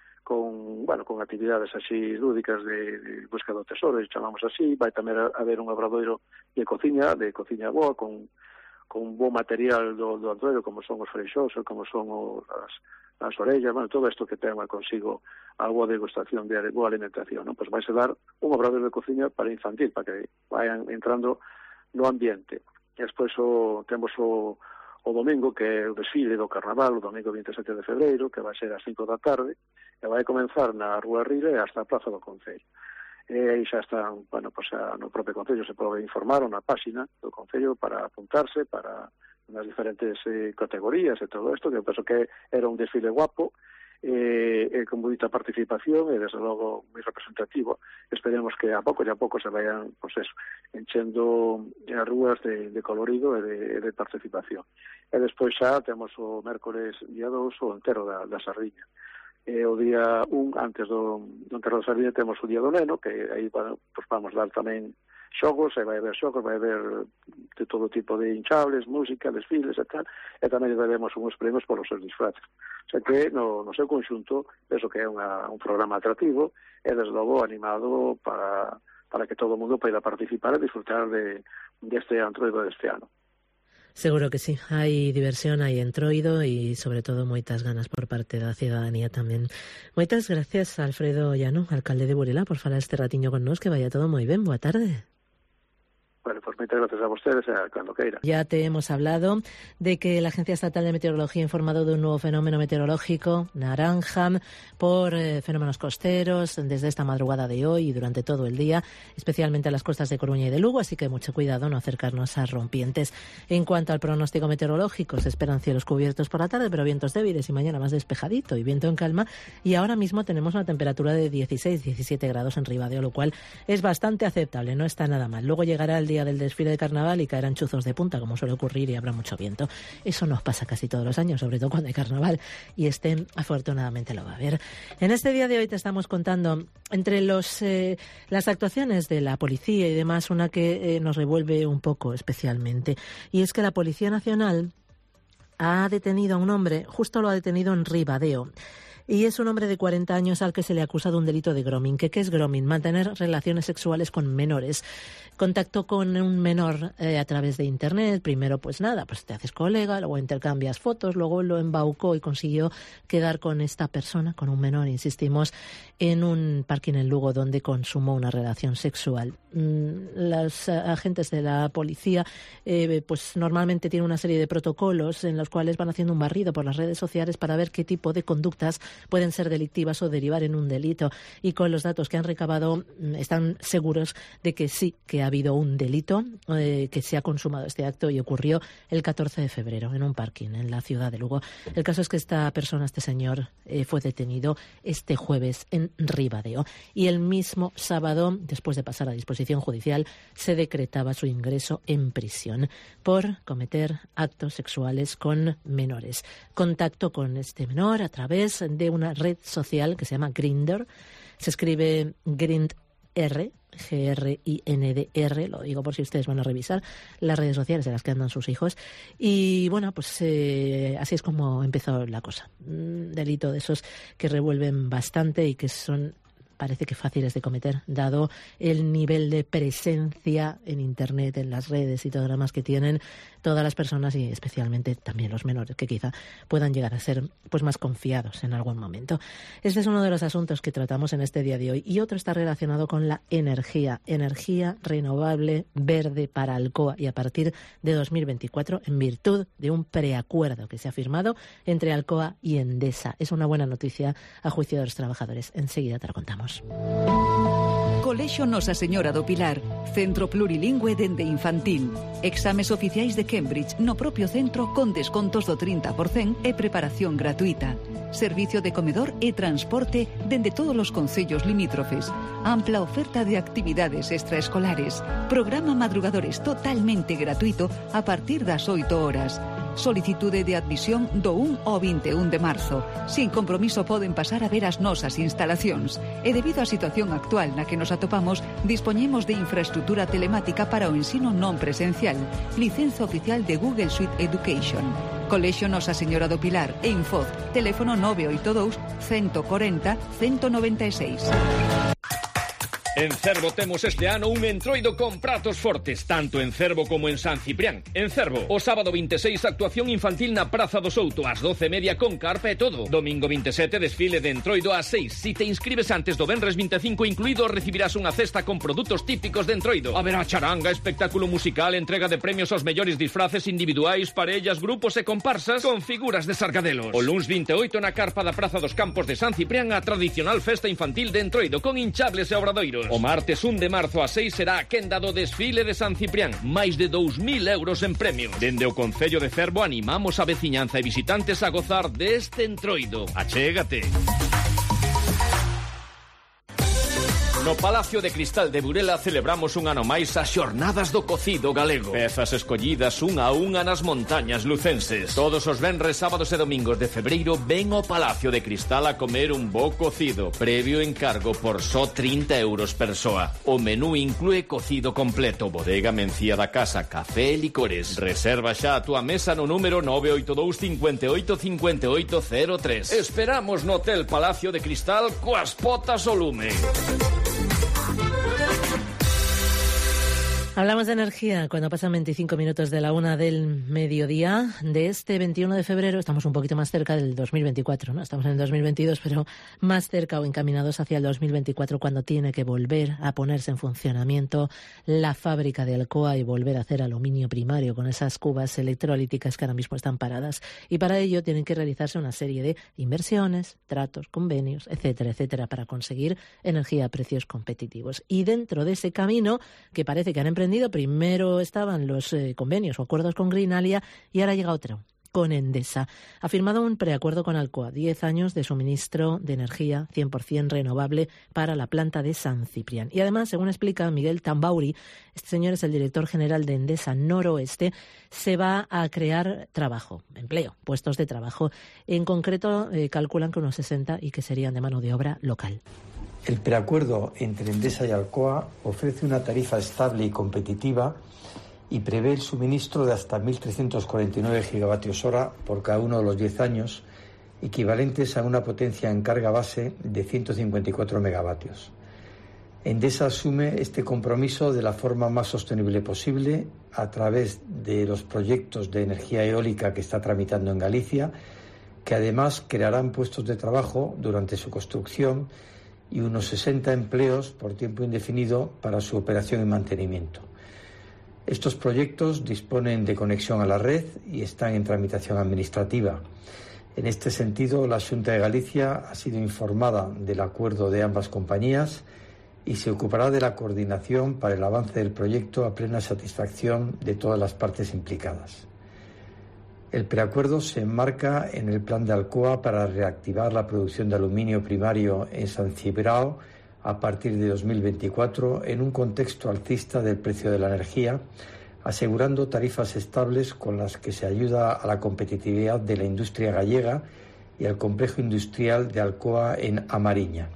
L: con, bueno, con actividades así lúdicas de, de busca do tesoro, chamamos así. Vai tamén haber un obradoiro de cociña, de cociña boa, con, con bo material do, do Antroido, como son os freixós, como son os, as, as orellas, bueno, todo isto que ten consigo a boa degustación de boa alimentación, non? Pois vai se dar un obradoiro de cociña para infantil, para que vayan entrando no ambiente. E despois o, temos o, o domingo, que é o desfile do Carnaval, o domingo vinte e sete de febreiro, que vai ser ás cinco da tarde, e vai comenzar na Rúa Rile hasta a Praza do Concello. e aí xa están, bueno, pues, a, no propio Concello se pode informar na páxina do Concello para apuntarse para nas diferentes eh, categorías e todo isto, que eu penso que era un desfile guapo, e, e con moita participación e desde logo moi representativo. Esperemos que a pouco e a pouco se vayan, pues eso, enchendo as rúas de, de colorido e de, de participación. E despois xa temos o mércores día dous o entero da, da Sardiña. E o día un, antes do, do entero da Sardiña, temos o día do neno, que aí, bueno, pues vamos dar tamén xogos, e vai haber xogos, vai haber de todo tipo de hinchables, música, desfiles e tal, e tamén daremos uns premios por os seus disfraces. O sea que, no, no seu conxunto, penso que é unha, un programa atractivo e, desde logo, animado para, para que todo o mundo poida participar e disfrutar de, deste Entroido deste ano.
D: Seguro que sí, hai diversión, hai entroido e, sobre todo, moitas ganas por parte da cidadanía tamén. Moitas gracias, Alfredo Llano, alcalde de Burela, por falar este ratiño con nós, que vaya todo moi ben. Boa tarde.
L: Bueno, pues muchas gracias a ustedes, a cuando quiera.
D: Ya te hemos hablado de que la Agencia Estatal de Meteorología ha informado de un nuevo fenómeno meteorológico, naranja, por eh, fenómenos costeros desde esta madrugada de hoy y durante todo el día, especialmente a las costas de Coruña y de Lugo, así que mucho cuidado no acercarnos a rompientes. En cuanto al pronóstico meteorológico, se esperan cielos cubiertos por la tarde, pero vientos débiles y mañana más despejadito y viento en calma, y ahora mismo tenemos una temperatura de dieciséis, diecisiete grados en Ribadeo, lo cual es bastante aceptable, no está nada mal. Luego llegará el día del desfile de carnaval y caerán chuzos de punta, como suele ocurrir, y habrá mucho viento. Eso nos pasa casi todos los años, sobre todo cuando hay carnaval, y este afortunadamente lo va a haber. En este día de hoy te estamos contando, entre los eh, las actuaciones de la policía y demás, una que eh, nos revuelve un poco especialmente, y es que la Policía Nacional ha detenido a un hombre, justo lo ha detenido en Ribadeo. Y es un hombre de cuarenta años al que se le acusa de un delito de grooming. ¿Qué, qué es grooming? Mantener relaciones sexuales con menores. Contacto con un menor eh, a través de Internet. Primero, pues nada, pues te haces colega, luego intercambias fotos, luego lo embaucó y consiguió quedar con esta persona, con un menor, insistimos, en un parking en Lugo donde consumó una relación sexual. Los agentes de la policía eh, pues normalmente tienen una serie de protocolos en los cuales van haciendo un barrido por las redes sociales para ver qué tipo de conductas pueden ser delictivas o derivar en un delito, y con los datos que han recabado están seguros de que sí, que ha habido un delito, eh, que se ha consumado este acto y ocurrió el catorce de febrero en un parking en la ciudad de Lugo. El caso es que esta persona, este señor, eh, fue detenido este jueves en Ribadeo, y el mismo sábado, después de pasar a disposición judicial, se decretaba su ingreso en prisión por cometer actos sexuales con menores. Contacto con este menor a través de una red social que se llama Grindr. Se escribe Grindr, G R I N D R, lo digo por si ustedes van a revisar las redes sociales en las que andan sus hijos. Y bueno, pues eh, así es como empezó la cosa. Un delito de esos que revuelven bastante y que son, parece que fáciles de cometer, dado el nivel de presencia en Internet, en las redes y todo lo demás que tienen todas las personas, y especialmente también los menores, que quizá puedan llegar a ser pues más confiados en algún momento. Este es uno de los asuntos que tratamos en este día de hoy, y otro está relacionado con la energía, energía renovable verde para Alcoa, y a partir de dos mil veinticuatro, en virtud de un preacuerdo que se ha firmado entre Alcoa y Endesa. Es una buena noticia a juicio de los trabajadores. Enseguida te lo contamos.
I: Colexio Nosa Señora do Pilar, centro plurilingüe dende infantil. Exames oficiais de Cambridge no propio centro con descontos do trinta por cento e preparación gratuita. Servicio de comedor e transporte dende todos os concellos limítrofes. Ampla oferta de actividades extraescolares. Programa Madrugadores totalmente gratuito a partir das oito horas. Solicitude de admisión do un ao vinte e un de marzo. Sin compromiso poden pasar a ver as nosas instalacións. E debido á situación actual na que nos atopamos, dispoñemos de infraestructura telemática para o ensino non presencial. Licenza oficial de Google Suite Education. Colexio Nosa Señora do Pilar e Infoz. Teléfono nove oito dous, uno cuatro cero, uno nueve seis.
H: En Cervo temos este ano un entroido con pratos fortes, tanto en Cervo como en San Ciprián. En Cervo, o sábado vinte e seis, actuación infantil na Praza do Souto, ás doce e media con carpa e todo. Domingo vinte e sete, desfile de entroido ás seis. Si te inscribes antes do venres vinte e cinco incluído, recibirás unha cesta con produtos típicos de entroido. Haberá charanga, espectáculo musical, entrega de premios aos mellores disfraces individuais, parellas, grupos e comparsas con figuras de sargadelos. O luns vinte e oito, na carpa da Praza dos Campos de San Ciprián, a tradicional festa infantil de entroido con hinchables e obradoiros. O martes un de marzo a seis será a quenda do desfile de San Ciprián. Máis de dous mil euros en premios. Dende o Concello de Cervo animamos a veciñanza e visitantes a gozar deste entroido. Achégate. No Palacio de Cristal de Burela celebramos un ano máis as xornadas do cocido galego. Pezas escollidas unha a unha nas montañas lucenses. Todos os venres, sábados e domingos de febreiro ven ao Palacio de Cristal a comer un bo cocido, previo encargo por só trinta euros persoa. O menú inclúe cocido completo, bodega, mencía da casa, café e licores. Reserva xa a túa mesa no número nove oito dous, cinco oito, cinco oito cero tres. Esperamos no Hotel Palacio de Cristal coas potas ao lume.
D: Hablamos de energía cuando pasan veinticinco minutos de la una del mediodía de este veintiuno de febrero. Estamos un poquito más cerca del dos mil veinticuatro, ¿no? Estamos en el dos mil veintidós, pero más cerca o encaminados hacia el dos mil veinticuatro, cuando tiene que volver a ponerse en funcionamiento la fábrica de Alcoa y volver a hacer aluminio primario con esas cubas electrolíticas que ahora mismo están paradas. Y para ello tienen que realizarse una serie de inversiones, tratos, convenios, etcétera, etcétera, para conseguir energía a precios competitivos. Y dentro de ese camino, que parece que han emprendido, primero estaban los eh, convenios o acuerdos con Greenalia y ahora llega otro, con Endesa. Ha firmado un preacuerdo con Alcoa, diez años de suministro de energía cien por ciento renovable para la planta de San Ciprián. Y además, según explica Miguel Tambauri, este señor es el director general de Endesa Noroeste, se va a crear trabajo, empleo, puestos de trabajo. En concreto, eh, calculan que unos sesenta y que serían de mano de obra local.
M: El preacuerdo entre Endesa y Alcoa ofrece una tarifa estable y competitiva y prevé el suministro de hasta mil trescientos cuarenta y nueve gigavatios hora por cada uno de los diez años, equivalentes a una potencia en carga base de ciento cincuenta y cuatro megavatios. Endesa asume este compromiso de la forma más sostenible posible a través de los proyectos de energía eólica que está tramitando en Galicia, que además crearán puestos de trabajo durante su construcción y unos sesenta empleos por tiempo indefinido para su operación y mantenimiento. Estos proyectos disponen de conexión a la red y están en tramitación administrativa. En este sentido, la Xunta de Galicia ha sido informada del acuerdo de ambas compañías y se ocupará de la coordinación para el avance del proyecto a plena satisfacción de todas las partes implicadas. El preacuerdo se enmarca en el plan de Alcoa para reactivar la producción de aluminio primario en San Cibrao a partir de dos mil veinticuatro en un contexto alcista del precio de la energía, asegurando tarifas estables con las que se ayuda a la competitividad de la industria gallega y al complejo industrial de Alcoa en Amariña.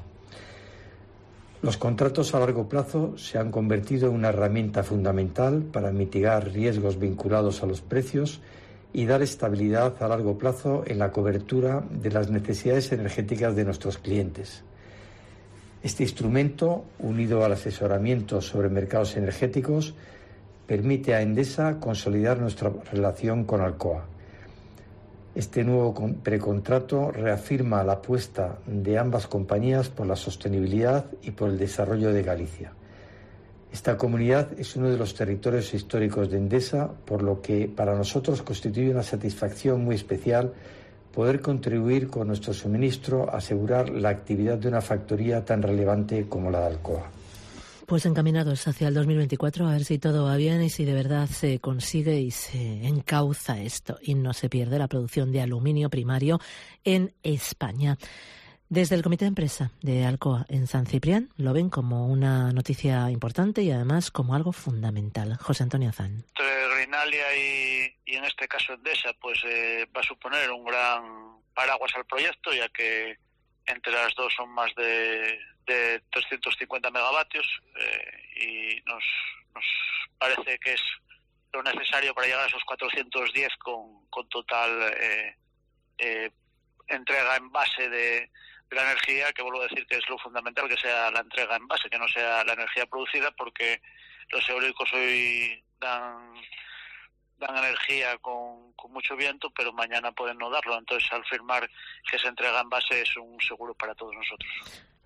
M: Los contratos a largo plazo se han convertido en una herramienta fundamental para mitigar riesgos vinculados a los precios y dar estabilidad a largo plazo en la cobertura de las necesidades energéticas de nuestros clientes. Este instrumento, unido al asesoramiento sobre mercados energéticos, permite a Endesa consolidar nuestra relación con Alcoa. Este nuevo precontrato reafirma la apuesta de ambas compañías por la sostenibilidad y por el desarrollo de Galicia. Esta comunidad es uno de los territorios históricos de Endesa, por lo que para nosotros constituye una satisfacción muy especial poder contribuir con nuestro suministro a asegurar la actividad de una factoría tan relevante como la de Alcoa.
D: Pues encaminados hacia el dos mil veinticuatro, a ver si todo va bien y si de verdad se consigue y se encauza esto y no se pierde la producción de aluminio primario en España. Desde el Comité de Empresa de Alcoa en San Ciprián lo ven como una noticia importante y además como algo fundamental. José Antonio Azán.
E: Entre Greenalia y, y en este caso Endesa, pues eh, va a suponer un gran paraguas al proyecto, ya que entre las dos son más de, de trescientos cincuenta megavatios eh, y nos, nos parece que es lo necesario para llegar a esos cuatrocientos diez con, con total eh, eh, entrega en base de la energía, que vuelvo a decir que es lo fundamental, que sea la entrega en base, que no sea la energía producida, porque los eólicos hoy dan dan energía con, con mucho viento, pero mañana pueden no darlo. Entonces, al firmar que se entrega en base es un seguro para todos nosotros.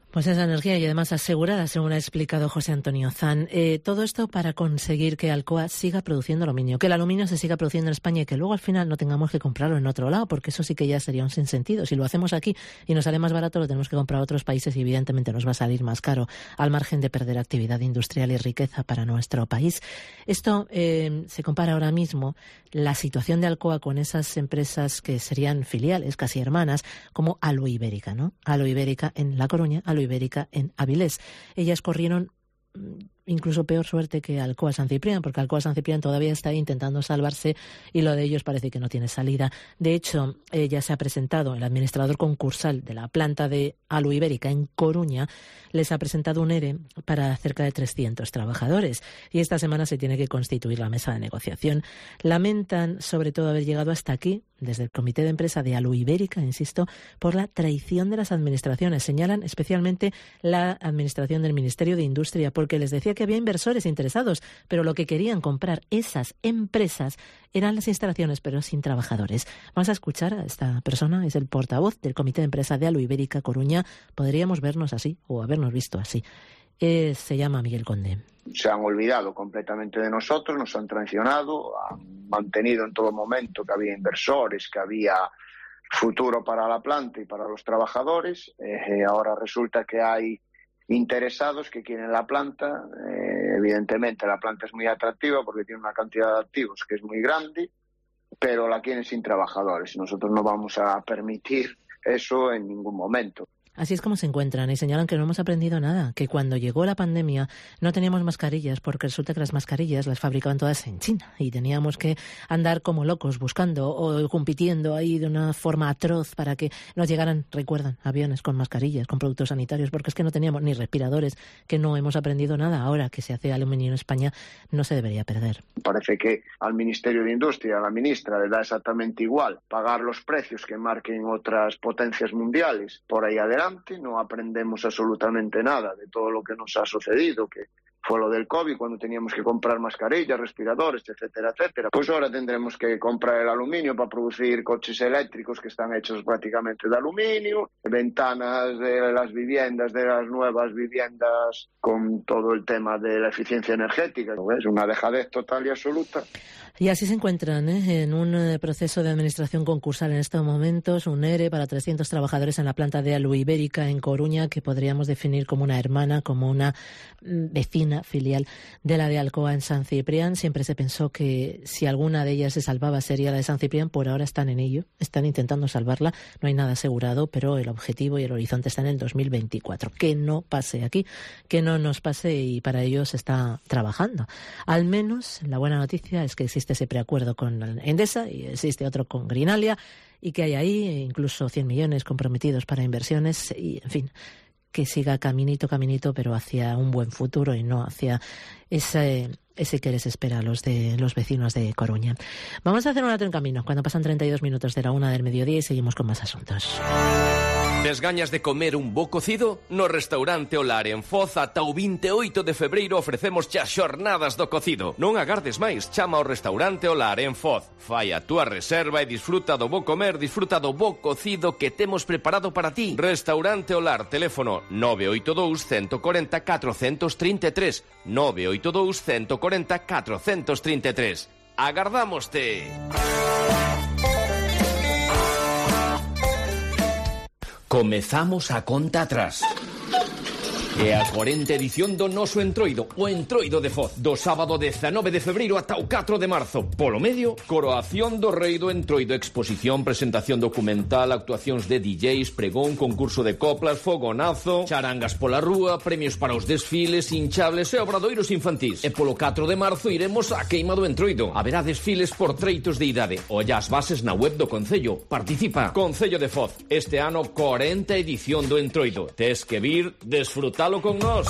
D: Pues esa energía y además asegurada, según ha explicado José Antonio Zan. Eh, todo esto para conseguir que Alcoa siga produciendo aluminio, que el aluminio se siga produciendo en España y que luego al final no tengamos que comprarlo en otro lado, porque eso sí que ya sería un sinsentido. Si lo hacemos aquí y nos sale más barato, lo tenemos que comprar a otros países y evidentemente nos va a salir más caro, al margen de perder actividad industrial y riqueza para nuestro país. Esto eh, se compara ahora mismo la situación de Alcoa con esas empresas que serían filiales, casi hermanas, como Aluibérica, ¿no? Aluibérica en La Coruña, Aluibérica en Avilés. Ellas corrieron incluso peor suerte que Alcoa San Ciprián, porque Alcoa San Ciprián todavía está intentando salvarse y lo de ellos parece que no tiene salida. De hecho, eh, ya se ha presentado el administrador concursal de la planta de Aluibérica en Coruña, les ha presentado un ERE para cerca de trescientos trabajadores y esta semana se tiene que constituir la mesa de negociación. Lamentan sobre todo haber llegado hasta aquí, desde el comité de empresa de Aluibérica, insisto, por la traición de las administraciones. Señalan especialmente la administración del Ministerio de Industria, porque les decía que había inversores interesados, pero lo que querían comprar esas empresas eran las instalaciones, pero sin trabajadores. Vamos a escuchar a esta persona, es el portavoz del comité de empresa de Aluibérica Coruña. Podríamos vernos así, o habernos visto así. Eh, se llama Miguel Conde.
F: Se han olvidado completamente de nosotros, nos han traicionado, han mantenido en todo momento que había inversores, que había futuro para la planta y para los trabajadores. Eh, ahora resulta que hay interesados que quieren la planta. Eh, evidentemente la planta es muy atractiva porque tiene una cantidad de activos que es muy grande, pero la quieren sin trabajadores. Nosotros no vamos a permitir eso en ningún momento.
D: Así es como se encuentran y señalan que no hemos aprendido nada, que cuando llegó la pandemia no teníamos mascarillas porque resulta que las mascarillas las fabricaban todas en China y teníamos que andar como locos buscando o compitiendo ahí de una forma atroz para que nos llegaran, recuerdan, aviones con mascarillas, con productos sanitarios, porque es que no teníamos ni respiradores, que no hemos aprendido nada. Ahora que se hace aluminio en España no se debería perder.
F: Parece que al Ministerio de Industria, a la ministra, le da exactamente igual pagar los precios que marquen otras potencias mundiales por ahí adelante. No aprendemos absolutamente nada de todo lo que nos ha sucedido, que fue lo del COVID, cuando teníamos que comprar mascarillas, respiradores, etcétera, etcétera. Pues ahora tendremos que comprar el aluminio para producir coches eléctricos que están hechos prácticamente de aluminio, ventanas de las viviendas, de las nuevas viviendas, con todo el tema de la eficiencia energética. Es una dejadez total y absoluta.
D: Y así se encuentran ¿eh? en un eh, proceso de administración concursal en estos momentos, un ERE para trescientos trabajadores en la planta de Aluibérica en Coruña, que podríamos definir como una hermana, como una mm, vecina filial de la de Alcoa en San Ciprián. Siempre se pensó que si alguna de ellas se salvaba sería la de San Ciprián. Por ahora están en ello, están intentando salvarla. No hay nada asegurado, pero el objetivo y el horizonte están en el dos mil veinticuatro. Que no pase aquí, que no nos pase, y para ello se está trabajando. Al menos la buena noticia es que existe ese preacuerdo con Endesa y existe otro con Greenalia y que hay ahí incluso cien millones comprometidos para inversiones y, en fin, que siga caminito, caminito, pero hacia un buen futuro y no hacia ese, ese que les espera a los, de, los vecinos de Coruña. Vamos a hacer un alto en camino cuando pasan treinta y dos minutos de la una del mediodía y seguimos con más asuntos.
H: Tes gañas de comer un bo cocido? No restaurante Olar en Foz ata o vinte e oito de febreiro ofrecemos as xornadas do cocido. Non agardes máis, chama ao restaurante Olar en Foz. Fai a túa reserva e disfruta do bo comer, disfruta do bo cocido que temos preparado para ti. Restaurante Olar, teléfono nove oito dous, uno cuatro cero, catro tres tres, nove oito dous, uno cuatro cero, catro tres tres. Agardámoste. Comezamos a conta atrás. É a cuarenta edición do noso Entroido, o Entroido de Foz, do sábado dezanove de febreiro ata o catro de marzo. Polo medio, coroación do rei do Entroido, exposición, presentación documental, actuacións de D Js, pregón, concurso de coplas, fogonazo, charangas pola rúa, premios para os desfiles, hinchables e obradoiros infantís. E polo catro de marzo iremos á queima do Entroido. Haberá desfiles por treitos de idade. Olla as bases na web do Concello. Participa. Concello de Foz. Este ano, cuarenta edición do Entroido. Tes que vir, desfrutar con nos.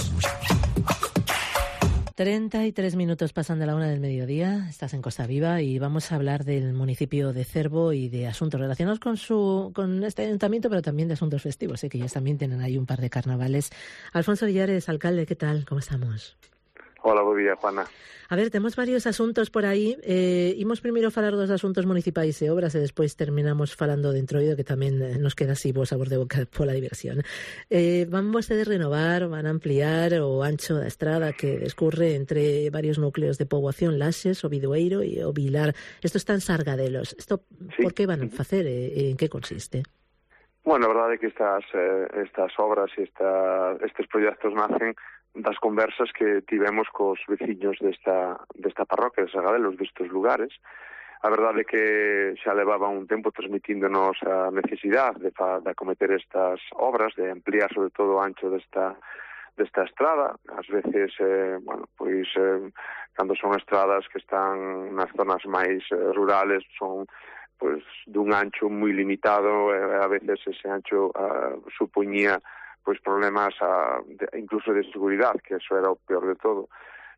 D: treinta y tres minutos pasan de la una del mediodía. Estás en Costa Viva y vamos a hablar del municipio de Cervo y de asuntos relacionados con su con este ayuntamiento, pero también de asuntos festivos. Sé que ellos también tienen ahí un par de carnavales. Alfonso Villares, alcalde, ¿qué tal? ¿Cómo estamos?
N: Hola, bo día, Juana.
D: A ver, temos varios asuntos por aí. Eh, imos primeiro falar dos asuntos municipais e obras e despois terminamos falando de entroido, que tamén nos queda así bo sabor de boca pola diversión. Eh, van vostedes renovar, van ampliar o ancho da estrada que descurre entre varios núcleos de poboación, Laxes, o Bidueiro e o Vilar. Isto está en Sargadelos. Isto, sí. Por que van a facer e en que consiste?
N: Bueno, a verdade é que estas, eh, estas obras e esta, estes proxectos nacen das conversas que tivemos cos veciños desta, desta parroquia de Sargadelos, destes lugares. A verdade é que xa levaba un tempo transmitíndonos a necesidade de, de acometer estas obras, de ampliar sobre todo o ancho desta, desta estrada. Ás veces, eh, bueno, pois, eh, cando son estradas que están nas zonas máis eh, rurales, son pois dun ancho moi limitado, e a veces ese ancho uh, supoñía pois problemas a, de, incluso de seguridad, que eso era o peor de todo.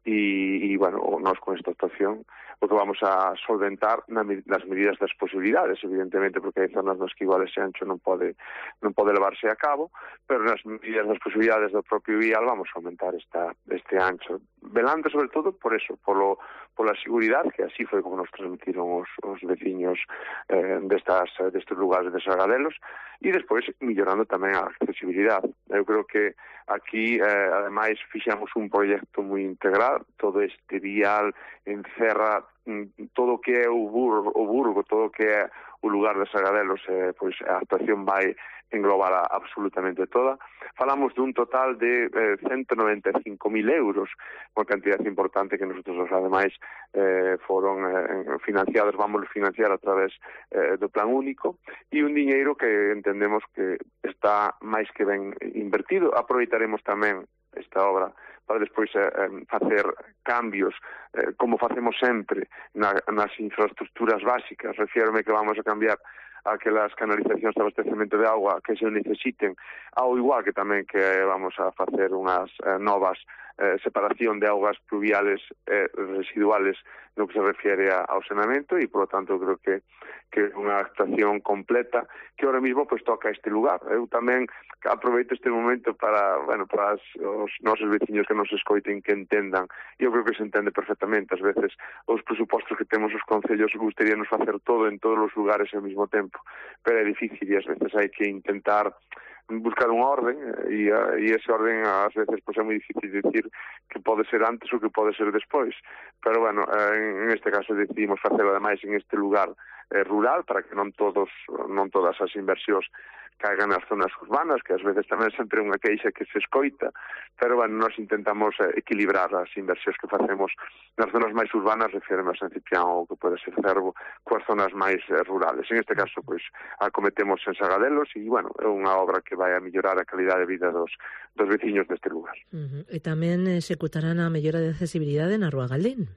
N: E, e bueno, nós con esta actuación o que vamos a solventar na, nas medidas das posibilidades, evidentemente, porque hai zonas nas que igual ese ancho non pode non pode levarse a cabo, pero nas medidas das posibilidades do propio vial vamos a aumentar esta, este ancho, velando sobre todo por eso, polo, pola seguridade, que así foi como nos transmitiron os, os veciños eh, destas, destes lugares de Sargadelos, e despois millorando tamén a accesibilidade. Eu creo que aquí, eh, ademais, fixamos un proxecto moi integral, todo este vial encerra todo o que é o burgo, o burgo, todo o que é o lugar de Sargadelos, eh, pois a actuación vai englobar a absolutamente toda. Falamos dun total de eh, ciento noventa e cinco mil euros, unha cantidad importante que nosotros, ademais, eh, foron eh, financiados, vamos a financiar a través eh, do plan único, e un diñeiro que entendemos que está máis que ben invertido. Aproveitaremos tamén esta obra para despois eh, facer cambios, eh, como facemos sempre na, nas infraestructuras básicas. Refiérome que vamos a cambiar aquelas canalizacións de abastecemento de agua que se necesiten, ao igual que tamén que vamos a facer unhas eh, novas eh, separación de augas pluviales eh, residuales no que se refiere a, ao saneamento, e, por lo tanto, creo que que é unha actuación completa que ahora mismo pues toca este lugar. Eu tamén aproveito este momento para, bueno, para as, os nosos veciños que nos escoiten, que entendan, e eu creo que se entende perfectamente. Ás veces os presupostos que temos os concellos gustaríanos facer todo en todos os lugares ao mesmo tempo, pero é difícil e ás veces hai que intentar buscar unha orden, e, e ese orden ás veces pues, é moi difícil decir que pode ser antes ou que pode ser despois, pero bueno, en este caso decidimos facelo ademais en este lugar eh, rural, para que non todos non todas as inversións caigan nas zonas urbanas, que ás veces tamén sempre é unha queixa que se escoita, pero bueno, nós intentamos eh, equilibrar as inversións que facemos nas zonas máis urbanas, refirme a San Ciprián ou que pode ser Cervo, coas zonas máis eh, rurales. En este caso, pois, acometemos en Sargadelos, e bueno, é unha obra que vai a mellorar a calidade de vida dos, dos veciños deste lugar.
D: Uh-huh. E tamén executarán a mellora de accesibilidade na Rúa Galdín.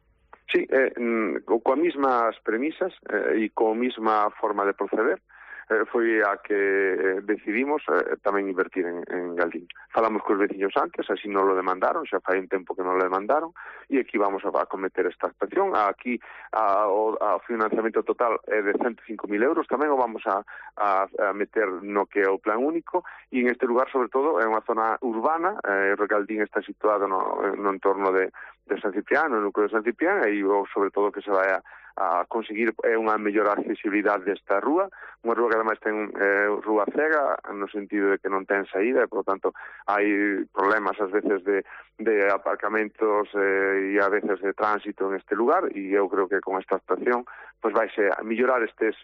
N: Sí, eh, coa mismas premisas eh, e coa mesma forma de proceder, eh, foi a que eh, decidimos eh, tamén invertir en, en Galdín. Falamos cos veciños antes, así non lo demandaron, xa fai un tempo que non lo demandaron, e aquí vamos a, a cometer esta actuación. Aquí a, o a financiamento total é de ciento cinco mil euros, tamén o vamos a, a, a meter no que é o plan único, e en este lugar, sobre todo, é unha zona urbana. eh, Galdín está situado no, no entorno de de San Ciprián, no núcleo de San Ciprián, e sobre todo que se vai a, a conseguir é unha mellor accesibilidade desta rúa, unha rúa que ademais ten eh, rúa cega, no sentido de que non ten saída, e, por lo tanto, hai problemas ás veces de, de aparcamentos eh, e a veces de tránsito en este lugar, e eu creo que con esta actuación pues vaise a mellorar estes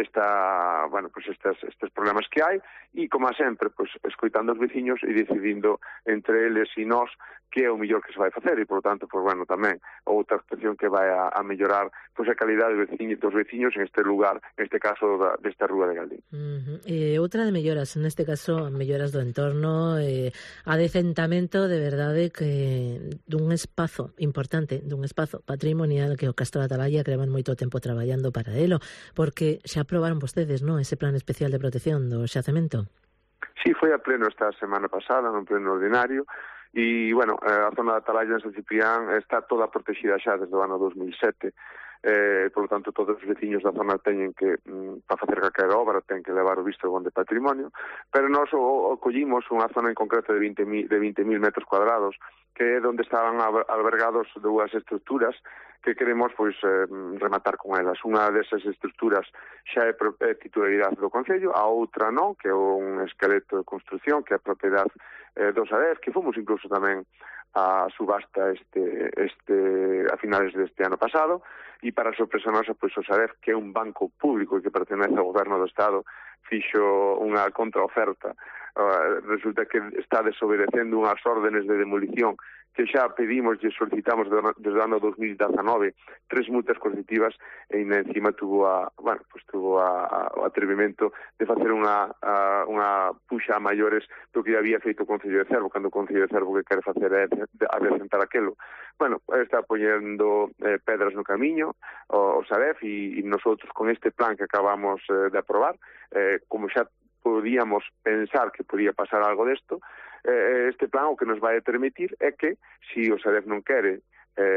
N: esta, bueno, pues estes, estes problemas que hai, e, como sempre, pues, escoitando os veciños e decidindo entre eles e nós que é o mellor que se vai facer, e, por lo tanto, pues, bueno, tamén outra actuación que vai a, a mellorar pues, a calidade dos veciños, dos veciños en este lugar, en este caso da, desta rúa de Galdín.
D: Uh-huh. E outra de melloras, neste caso melloras do entorno, eh, adecentamento de verdade que dun espazo importante, dun espazo patrimonial que o Castro da Atalaya creban moito tempo traballando para elo, porque xa aprobaron vostedes, non, ese plan especial de protección do xacemento?
N: Sí, foi a pleno esta semana pasada, no pleno ordinario, e, bueno, a zona da Atalaya en San Ciprián está toda protegida xa desde o ano dos mil sete. eh, por lo tanto todos os veciños da zona teñen que, mm, para facer calquera obra, ten que levar o visto bon de patrimonio, pero nós o, o collimos unha zona en concreto de vinte mil metros cuadrados, que é onde estaban albergados dúas estruturas que queremos pois eh, rematar con elas. Unha desas estruturas xa é, é titularidade do Concello, a outra non, que é un esqueleto de construción que é propiedade eh, do SADEF, que fomos incluso tamén a subasta este, este a finales deste ano pasado, e para sorpresa nosa, pois o SADEF, que é un banco público que pertenece ao goberno do Estado, fixo unha contraoferta. Uh, resulta que está desobedecendo unhas órdenes de demolición que xa pedimos e solicitamos desde o ano dos mil dezanove, tres multas coercitivas, e ainda encima tuvo a, bueno, pues tuvo a, a, o atrevimento de facer unha, a, unha puxa a maiores do que había feito o Concello de Cervo, cando o Concello de Cervo que quere facer é adecentar aquelo. Bueno, está poñendo eh, pedras no camiño o, o SADEF, e, e nosotros con este plan que acabamos eh, de aprobar, eh, como xa podíamos pensar que podía pasar algo desto, eh, este plan o que nos vai a permitir é que, se o SADEF non quere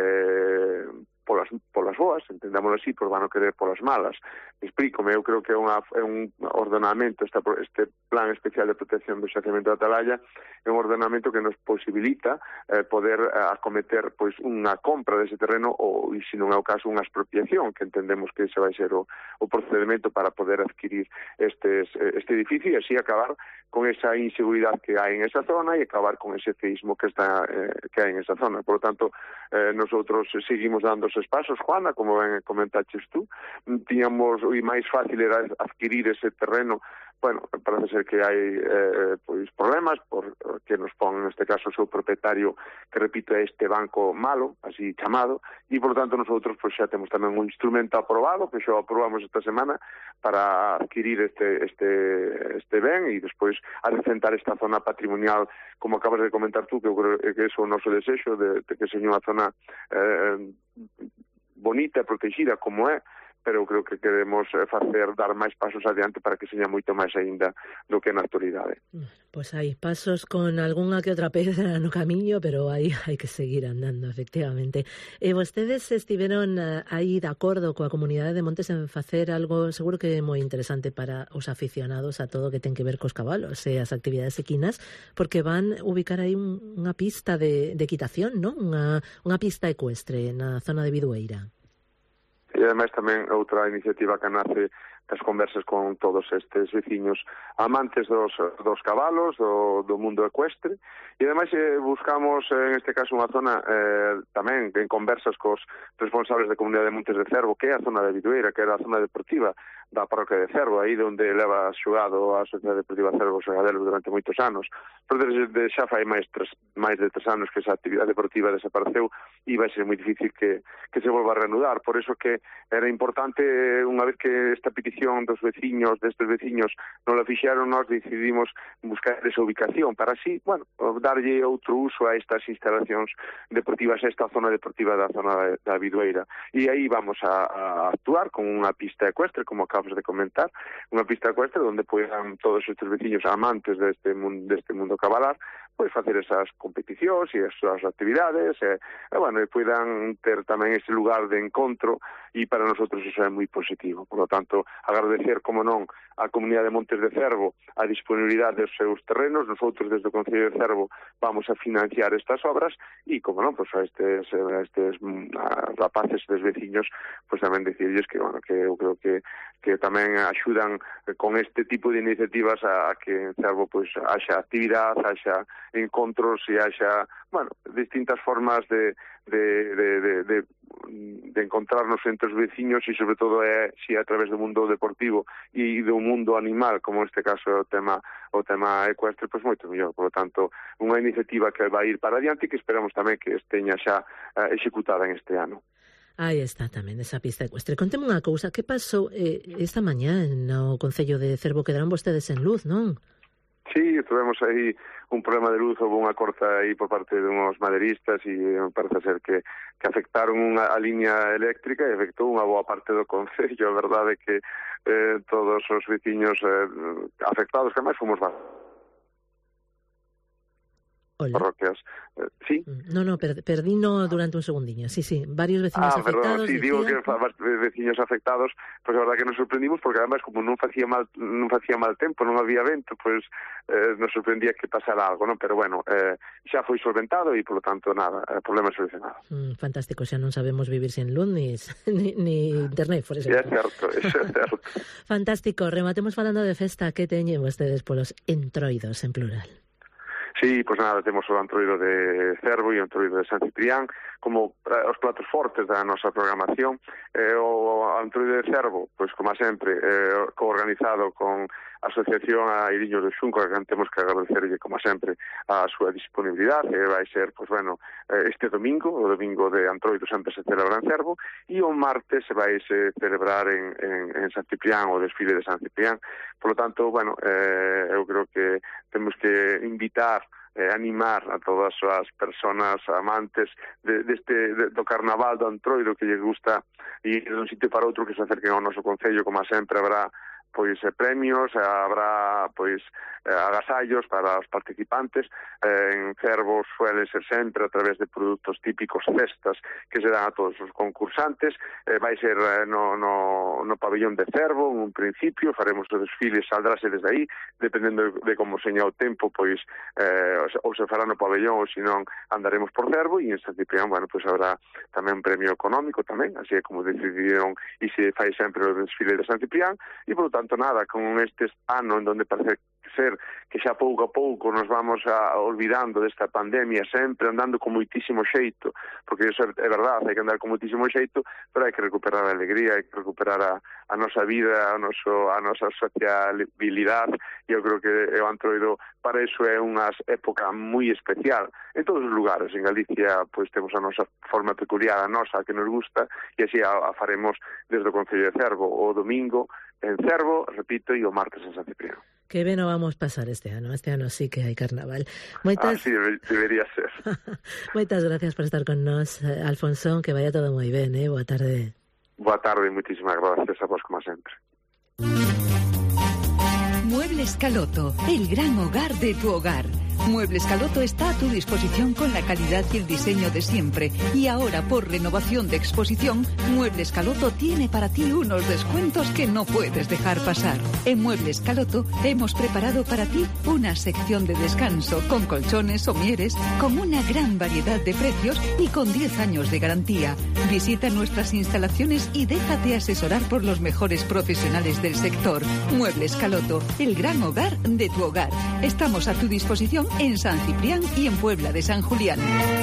N: eh, polas, polas boas, entendámoslo así, pois van a querer polas malas. Explícome, eu creo que é, unha, é un ordenamento, esta, este plan especial de protección do xacemento da Atalaya é un ordenamento que nos posibilita eh, poder eh, acometer pois unha compra dese terreno ou, e se non é o caso, unha expropiación, que entendemos que ese vai ser o, o procedimento para poder adquirir estes, este edificio e así acabar con esa inseguridade que hai en esa zona e acabar con ese feísmo que está eh, que hai en esa zona. Por lo tanto, eh, nosotros seguimos dando esos pasos, Juana, como ben comentaches tú. Tiñamos, e máis fácil era adquirir ese terreno. Bueno, parece ser que hai eh, pois problemas por que nos pon, neste caso, o seu propietario, que repito, é este banco malo, así chamado, e, por lo tanto, nosotros pois, xa temos tamén un instrumento aprobado, que xa aprobamos esta semana, para adquirir este, este, este ben e despois adecentar esta zona patrimonial, como acabas de comentar tú, que eu creo que é o noso desexo, de, de que seña unha zona eh, bonita e protegida como é, pero creo que queremos facer, dar máis pasos adiante para que seña moito máis aínda do que na actualidade.
D: Pois hai pasos con algunha que outra pedra no camiño, pero aí hai que seguir andando, efectivamente. E vostedes estiveron aí de acordo coa comunidade de Montes en facer algo seguro que é moi interesante para os aficionados a todo que ten que ver cos cabalos e as actividades equinas, porque van ubicar aí un, unha pista de, de equitación, non? Unha, unha pista ecuestre na zona de Bidueira.
N: E ademais tamén outra iniciativa que nace das conversas con todos estes veciños amantes dos, dos cabalos, do, do mundo ecuestre, e ademais eh, buscamos en este caso unha zona eh, tamén en conversas cos responsables da comunidade de Montes de Cervo, que é a zona de Bidueira, que é a zona deportiva da parroquia de Cervo, aí onde leva xogado a Sociedade Deportiva Cervo Segadelo durante moitos anos. Pero desde xa fai máis, tres, máis de tres anos que esa actividade deportiva desapareceu e vai ser moi difícil que, que se volva a reanudar. Por iso que era importante, unha vez que esta petición dos veciños, destes veciños, non la fixaron, nós decidimos buscar esa ubicación para así, bueno, darlle outro uso a estas instalacións deportivas, a esta zona deportiva da zona da Bidueira. E aí vamos a, a actuar con unha pista ecuestre, como acabamos de comentar, unha pista ecuestre onde poidan todos estes veciños amantes deste mundo, deste mundo cabalar, pois facer esas competicións e as súas actividades, e, e bueno, e poidan ter tamén ese lugar de encontro, e para nosotros iso é moi positivo. Por lo tanto, agradecer, como non, a comunidade de Montes de Cervo a disponibilidade dos seus terrenos. Nosotros, desde o Concello de Cervo, vamos a financiar estas obras, e, como non, pois a estes, a estes a rapaces des veciños, pois tamén decirles que, bueno, que eu creo que, que tamén axudan con este tipo de iniciativas a, a que en Cervo pois haxa actividade, haxa encontros e haxa, bueno, distintas formas de, de, de, de, de, de encontrarnos entre os veciños, e sobre todo é si a través do mundo deportivo e do mundo animal, como neste caso é o tema o tema ecuestre, pois moito mellor. Por lo tanto, unha iniciativa que vai ir para adiante e que esperamos tamén que esteña xa uh, executada en este ano.
D: Aí está tamén esa pista ecuestre. Conteme unha cousa, que pasou eh, esta mañá no Concello de Cervo? Quedaron vostedes en luz, non?
N: Sí, tuvemos aí un problema de luz, houve unha corta aí por parte de uns maderistas e parece ser que, que afectaron unha, a línea eléctrica e afectou unha boa parte do Concello. A verdade é que eh, todos os veciños eh, afectados, que máis fomos bastante. Hola. Parroquias. Eh, sí.
D: No, no, per, perdino durante un segundinho. Sí, sí, varios vecinos
N: ah,
D: afectados.
N: Ah, perdón, sí,
D: decía...
N: digo que vecinos afectados, pois pues, a verdad que nos sorprendimos porque además como non facía mal non facía mal tempo, non había vento, pois pues, eh, nos sorprendía que pasara algo, non? Pero bueno, eh, xa foi solventado e polo tanto nada, eh, problema solucionado.
D: Mm, fantástico, xa non sabemos vivir sin luz ni, ni, ni internet, por exemplo.
N: É certo, é certo.
D: Fantástico, rematemos falando de festa, que teñen vostedes polos entroidos en plural?
N: Sí, pois pues nada, temos o antroido de Cervo e o antroido de San Ciprián como eh, os platos fortes da nosa programación. Eh, o antroido de Cervo, pois pues, como sempre, eh, coorganizado con a Asociación a Iriños do Xunco, que temos que agradecerlle, como sempre, a súa disponibilidade. Eh, vai ser, pois pues, bueno, eh, este domingo, o domingo de antroido sempre se celebra en Cervo, e o martes se vai se celebrar en, en, en San Ciprián, o desfile de San Ciprián. Por lo tanto, bueno, eh, eu creo que temos que invitar eh, animar a todas as persoas amantes de, deste de, do carnaval do antroido que lles gusta ir de un sitio para outro, que se acerquen ao noso concello. Como sempre habrá pois eh, premios, eh, habrá pois eh, agasallos para os participantes. Eh, en Cervo suele ser sempre a través de produtos típicos, cestas que se dan a todos os concursantes. Eh, vai ser eh, no, no, no pabellón de Cervo en un principio, faremos o desfile, saldráse desde aí, dependendo de, de como seña o tempo, pois eh, ou se fará no pabellón ou senón andaremos por Cervo. E en San Ciprián, bueno, pois habrá tamén un premio económico tamén, así é como decidiron e se fai sempre o desfile de San Ciprián. E por tanto nada, con estes anos en donde parece ser que xa pouco a pouco nos vamos a olvidando desta pandemia, sempre andando con moitísimo xeito, porque iso é verdade, hai que andar con moitísimo xeito, pero hai que recuperar a alegría, hai que recuperar a, a nosa vida, a, noso, a nosa sociabilidade. E eu creo que o antroido para iso é unha época moi especial en todos os lugares. En Galicia pois temos a nosa forma peculiar, a nosa que nos gusta, e así a, a faremos desde o Concello de Cervo o domingo en Cervo, repito, e o martes en San Ciprián.
D: Que ben o vamos pasar este ano, este ano sí que hai carnaval. Moitas...
N: Ah, sí, debería ser.
D: Moitas gracias por estar con nós, Alfonso, que vaya todo moi ben, eh? Boa tarde.
N: Boa tarde, moitísimas gracias a vos como sempre.
I: Muebles Caloto, el gran hogar de tu hogar. Muebles Caloto está a tu disposición con la calidad y el diseño de siempre. Y ahora, por renovación de exposición, Muebles Caloto tiene para ti unos descuentos que no puedes dejar pasar. En Muebles Caloto hemos preparado para ti una sección de descanso con colchones, somieres, con una gran variedad de precios y con diez años de garantía. Visita nuestras instalaciones y déjate asesorar por los mejores profesionales del sector. Muebles Caloto, el gran hogar de tu hogar. Estamos a tu disposición en San Ciprián y en Puebla de San Julián.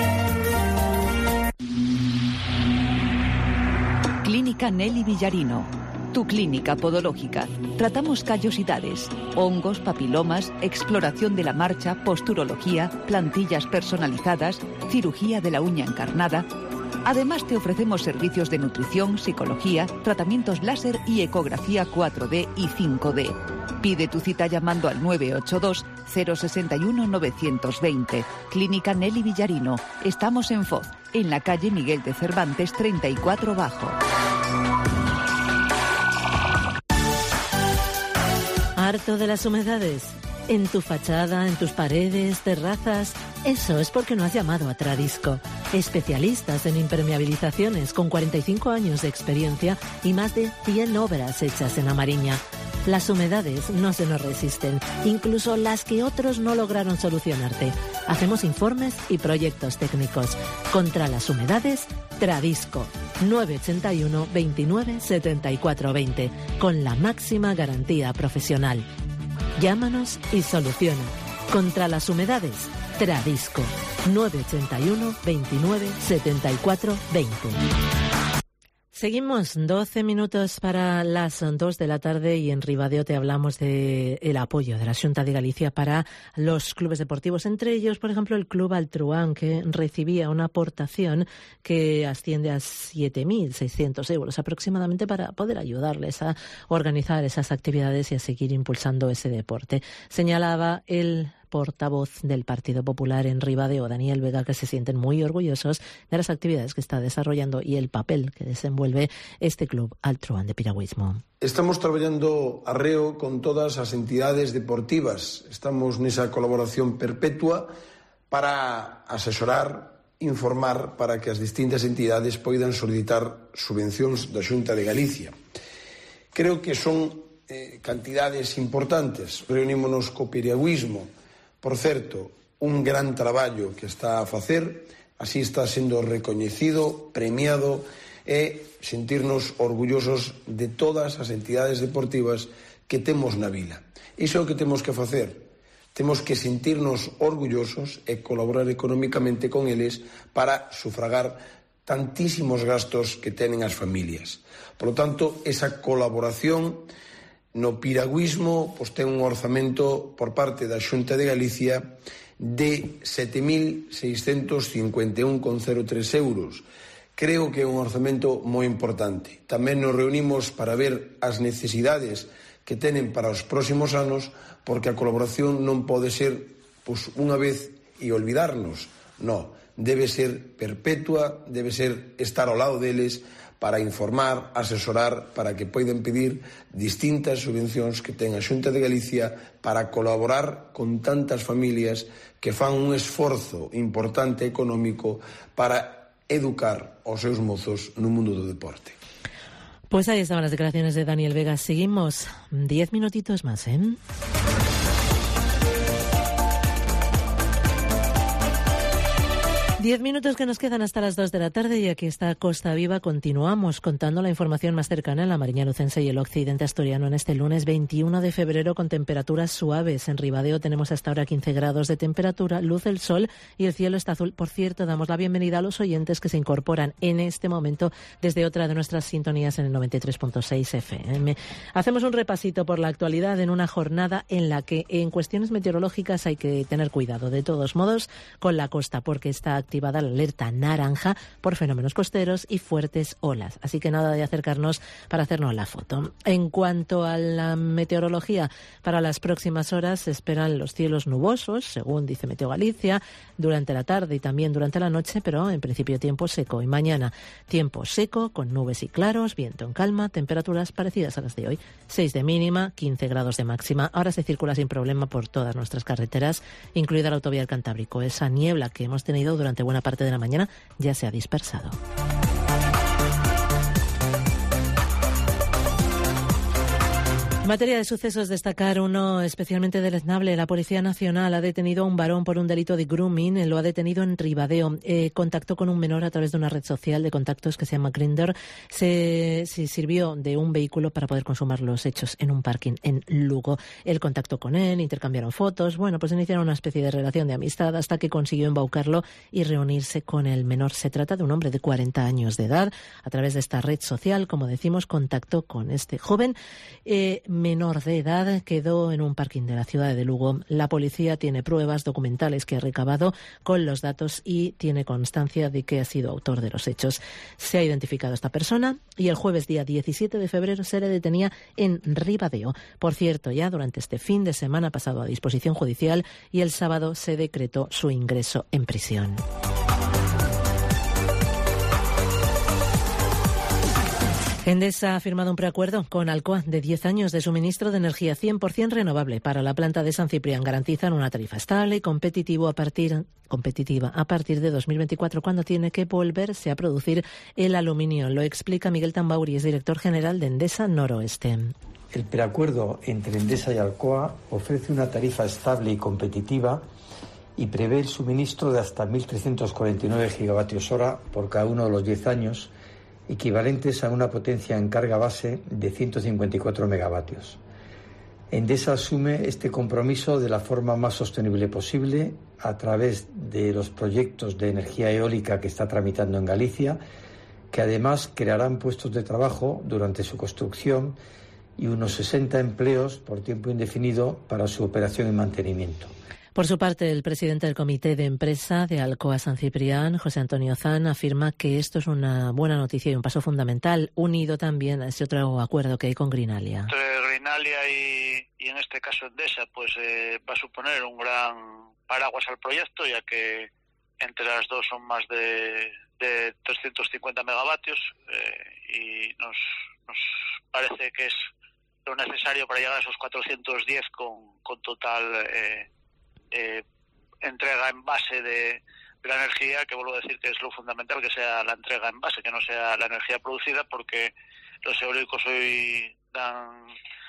I: Clínica Nelly Villarino, tu clínica podológica. Tratamos callosidades, hongos, papilomas, exploración de la marcha, posturología, plantillas personalizadas, cirugía de la uña encarnada. Además te ofrecemos servicios de nutrición, psicología, tratamientos láser y ecografía cuatro D y cinco D. Pide tu cita llamando al nueve ocho dos, cero seis uno, nueve dos cero. Clínica Nelly Villarino. Estamos en Foz, en la calle Miguel de Cervantes treinta y cuatro Bajo.
D: ¿Harto de las humedades? En tu fachada, en tus paredes, terrazas. Eso es porque no has llamado a Tradisco. Especialistas en impermeabilizaciones con cuarenta y cinco años de experiencia y más de cien obras hechas en A Mariña. Las humedades no se nos resisten, incluso las que otros no lograron solucionarte. Hacemos informes y proyectos técnicos. Contra las humedades, Tradisco. nueve ocho uno, veintinueve, setenta y cuatro veinte. Con la máxima garantía profesional. Llámanos y soluciona. Contra las humedades, Tradisco. nueve ocho uno, veintinueve, setenta y cuatro veinte. Seguimos, doce minutos para las dos de la tarde y en Ribadeo te hablamos de el apoyo de la Xunta de Galicia para los clubes deportivos, entre ellos, por ejemplo, el Club Altruán, que recibía una aportación que asciende a siete mil seiscientos euros aproximadamente para poder ayudarles a organizar esas actividades y a seguir impulsando ese deporte. Señalaba el portavoz del Partido Popular en Ribadeo, Daniel Vega, que se sienten muy orgullosos de las actividades que está desarrollando y el papel que desenvuelve este Club Altruán de Piragüismo.
A: Estamos traballando arreo con todas as entidades deportivas. Estamos nesa colaboración perpetua para asesorar, informar para que as distintas entidades poidan solicitar subvencións da Xunta de Galicia. Creo que son eh, cantidades importantes. Reunímonos co piragüismo. Por certo, un gran traballo que está a facer, así está sendo recoñecido, premiado, e sentirnos orgullosos de todas as entidades deportivas que temos na vila. Iso é o que temos que facer. Temos que sentirnos orgullosos e colaborar económicamente con eles para sufragar tantísimos gastos que tenen as familias. Por lo tanto, esa colaboración no piragüismo pois ten un orzamento por parte da Xunta de Galicia de sete mil seiscentos cincuenta e un coma cero tres euros. Creo que é un orzamento moi importante. Tamén nos reunimos para ver as necesidades que tenen para os próximos anos, porque a colaboración non pode ser pois, unha vez e olvidarnos. Non, debe ser perpetua, debe ser estar ao lado deles para informar, asesorar, para que poidan pedir distintas subvencións que ten a Xunta de Galicia para colaborar con tantas familias que fan un esforzo importante económico para educar aos seus mozos no mundo do deporte.
D: Pues ahí estaban las declaraciones de Daniel Vega. Seguimos diez minutitos más, ¿eh? Diez minutos que nos quedan hasta las dos de la tarde y aquí está Costa Viva. Continuamos contando la información más cercana en la Mariña Lucense y el occidente asturiano en este lunes veintiuno de febrero con temperaturas suaves. En Ribadeo tenemos hasta ahora quince grados de temperatura, luce el sol y el cielo está azul. Por cierto, damos la bienvenida a los oyentes que se incorporan en este momento desde otra de nuestras sintonías en el noventa y tres punto seis F M. Hacemos un repasito por la actualidad en una jornada en la que en cuestiones meteorológicas hay que tener cuidado de todos modos con la costa porque está activada la alerta naranja por fenómenos costeros y fuertes olas. Así que nada de acercarnos para hacernos la foto. En cuanto a la meteorología, para las próximas horas se esperan los cielos nubosos, según dice Meteo Galicia, durante la tarde y también durante la noche, pero en principio tiempo seco. Y mañana tiempo seco, con nubes y claros, viento en calma, temperaturas parecidas a las de hoy. seis de mínima, quince grados de máxima. Ahora se circula sin problema por todas nuestras carreteras, incluida la autovía del Cantábrico. Esa niebla que hemos tenido durante buena parte de la mañana ya se ha dispersado. En materia de sucesos, destacar uno especialmente deleznable. La Policía Nacional ha detenido a un varón por un delito de grooming. Lo ha detenido en Ribadeo. Eh, contactó con un menor a través de una red social de contactos que se llama Grindr. Se, se sirvió de un vehículo para poder consumar los hechos en un parking en Lugo. Él contactó con él, intercambiaron fotos. Bueno, pues iniciaron una especie de relación de amistad hasta que consiguió embaucarlo y reunirse con el menor. Se trata de un hombre de cuarenta años de edad. A través de esta red social, como decimos, contactó con este joven. Eh, menor de edad quedó en un parking de la ciudad de Lugo. La policía tiene pruebas documentales que ha recabado con los datos y tiene constancia de que ha sido autor de los hechos. Se ha identificado a esta persona y el jueves día diecisiete de febrero se le detenía en Ribadeo. Por cierto, ya durante este fin de semana ha pasado a disposición judicial y el sábado se decretó su ingreso en prisión. Endesa ha firmado un preacuerdo con Alcoa de diez años de suministro de energía cien por ciento renovable para la planta de San Ciprián. Garantizan una tarifa estable y competitivo a partir, competitiva a partir de dos mil veinticuatro, cuando tiene que volverse a producir el aluminio. Lo explica Miguel Tambauri, es director general de Endesa Noroeste.
M: El preacuerdo entre Endesa y Alcoa ofrece una tarifa estable y competitiva y prevé el suministro de hasta mil trescientos cuarenta y nueve gigavatios hora por cada uno de los diez años, equivalentes a una potencia en carga base de ciento cincuenta y cuatro megavatios. Endesa asume este compromiso de la forma más sostenible posible a través de los proyectos de energía eólica que está tramitando en Galicia, que además crearán puestos de trabajo durante su construcción y unos sesenta empleos por tiempo indefinido para su operación y mantenimiento.
D: Por su parte, el presidente del Comité de Empresa de Alcoa San Ciprián, José Antonio Zan, afirma que esto es una buena noticia y un paso fundamental, unido también a ese otro acuerdo que hay con Greenalia.
E: Entre Greenalia y, y en este caso Endesa, pues eh, va a suponer un gran paraguas al proyecto, ya que entre las dos son más de, de trescientos cincuenta megavatios eh, y nos, nos parece que es lo necesario para llegar a esos cuatrocientos diez con, con total... Eh, Eh, entrega en base de, de la energía, que vuelvo a decir que es lo fundamental, que sea la entrega en base, que no sea la energía producida, porque los eólicos hoy dan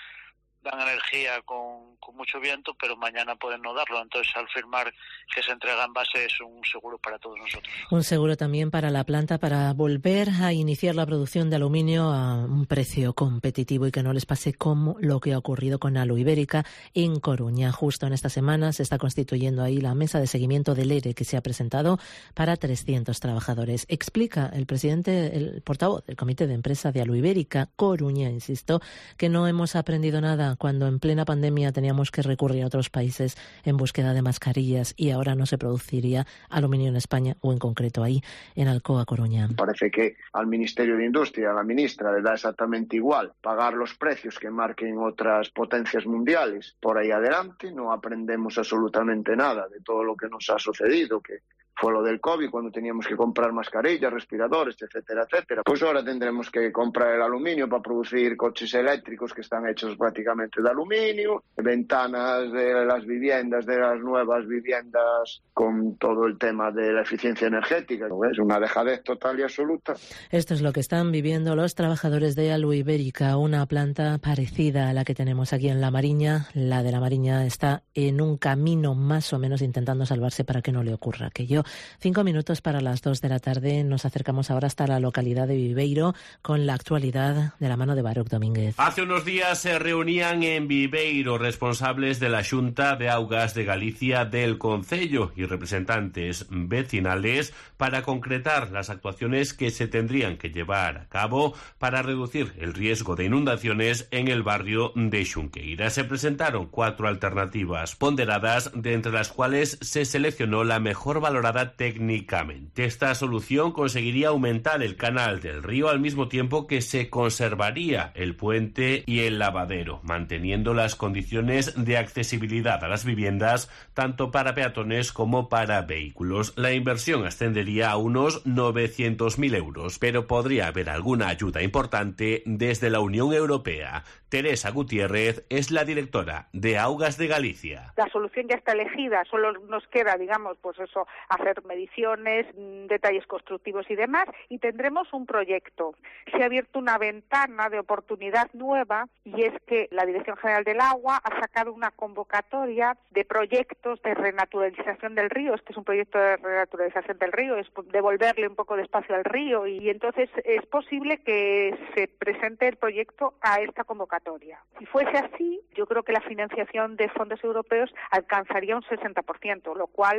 E: dan energía con, con mucho viento, pero mañana pueden no darlo. Entonces, al firmar que se entrega en base, es un seguro para todos nosotros.
D: Un seguro también para la planta, para volver a iniciar la producción de aluminio a un precio competitivo y que no les pase como lo que ha ocurrido con Alu Ibérica en Coruña. Justo en esta semana se está constituyendo ahí la mesa de seguimiento del E R E que se ha presentado para trescientos trabajadores. Explica el presidente, el portavoz del Comité de Empresa de Alu Ibérica, Coruña, insisto, que no hemos aprendido nada cuando en plena pandemia teníamos que recurrir a otros países en búsqueda de mascarillas y ahora no se produciría aluminio en España o en concreto ahí en Alcoa, Coruña.
F: Parece que al Ministerio de Industria, a la ministra, le da exactamente igual pagar los precios que marquen otras potencias mundiales por ahí adelante. No aprendemos absolutamente nada de todo lo que nos ha sucedido, que fue lo del COVID, cuando teníamos que comprar mascarillas, respiradores, etcétera, etcétera. Pues ahora tendremos que comprar el aluminio para producir coches eléctricos que están hechos prácticamente de aluminio, ventanas de las viviendas, de las nuevas viviendas, con todo el tema de la eficiencia energética. Es una dejadez total y absoluta.
D: Esto es lo que están viviendo los trabajadores de Alu Ibérica, una planta parecida a la que tenemos aquí en La Mariña. La de La Mariña está en un camino más o menos intentando salvarse para que no le ocurra aquello. Cinco minutos para las dos de la tarde. Nos acercamos ahora hasta la localidad de Viveiro con la actualidad de la mano de Baruch Domínguez.
O: Hace unos días se reunían en Viveiro responsables de la Xunta de Augas de Galicia del Concello y representantes vecinales para concretar las actuaciones que se tendrían que llevar a cabo para reducir el riesgo de inundaciones en el barrio de Xunqueira. Se presentaron cuatro alternativas ponderadas, de entre las cuales se seleccionó la mejor valorada técnicamente. Esta solución conseguiría aumentar el canal del río al mismo tiempo que se conservaría el puente y el lavadero, manteniendo las condiciones de accesibilidad a las viviendas tanto para peatones como para vehículos. La inversión ascendería a unos novecientos mil euros, pero podría haber alguna ayuda importante desde la Unión Europea. Teresa Gutiérrez es la directora de Augas de Galicia.
P: La solución ya está elegida, solo nos queda, digamos, pues eso, hacer mediciones, detalles constructivos y demás, y tendremos un proyecto. Se ha abierto una ventana de oportunidad nueva, y es que la Dirección General del Agua ha sacado una convocatoria de proyectos de renaturalización del río. Este es un proyecto de renaturalización del río, es devolverle un poco de espacio al río, y entonces es posible que se presente el proyecto a esta convocatoria. Si fuese así, yo creo que la financiación de fondos europeos alcanzaría un sesenta por ciento, lo cual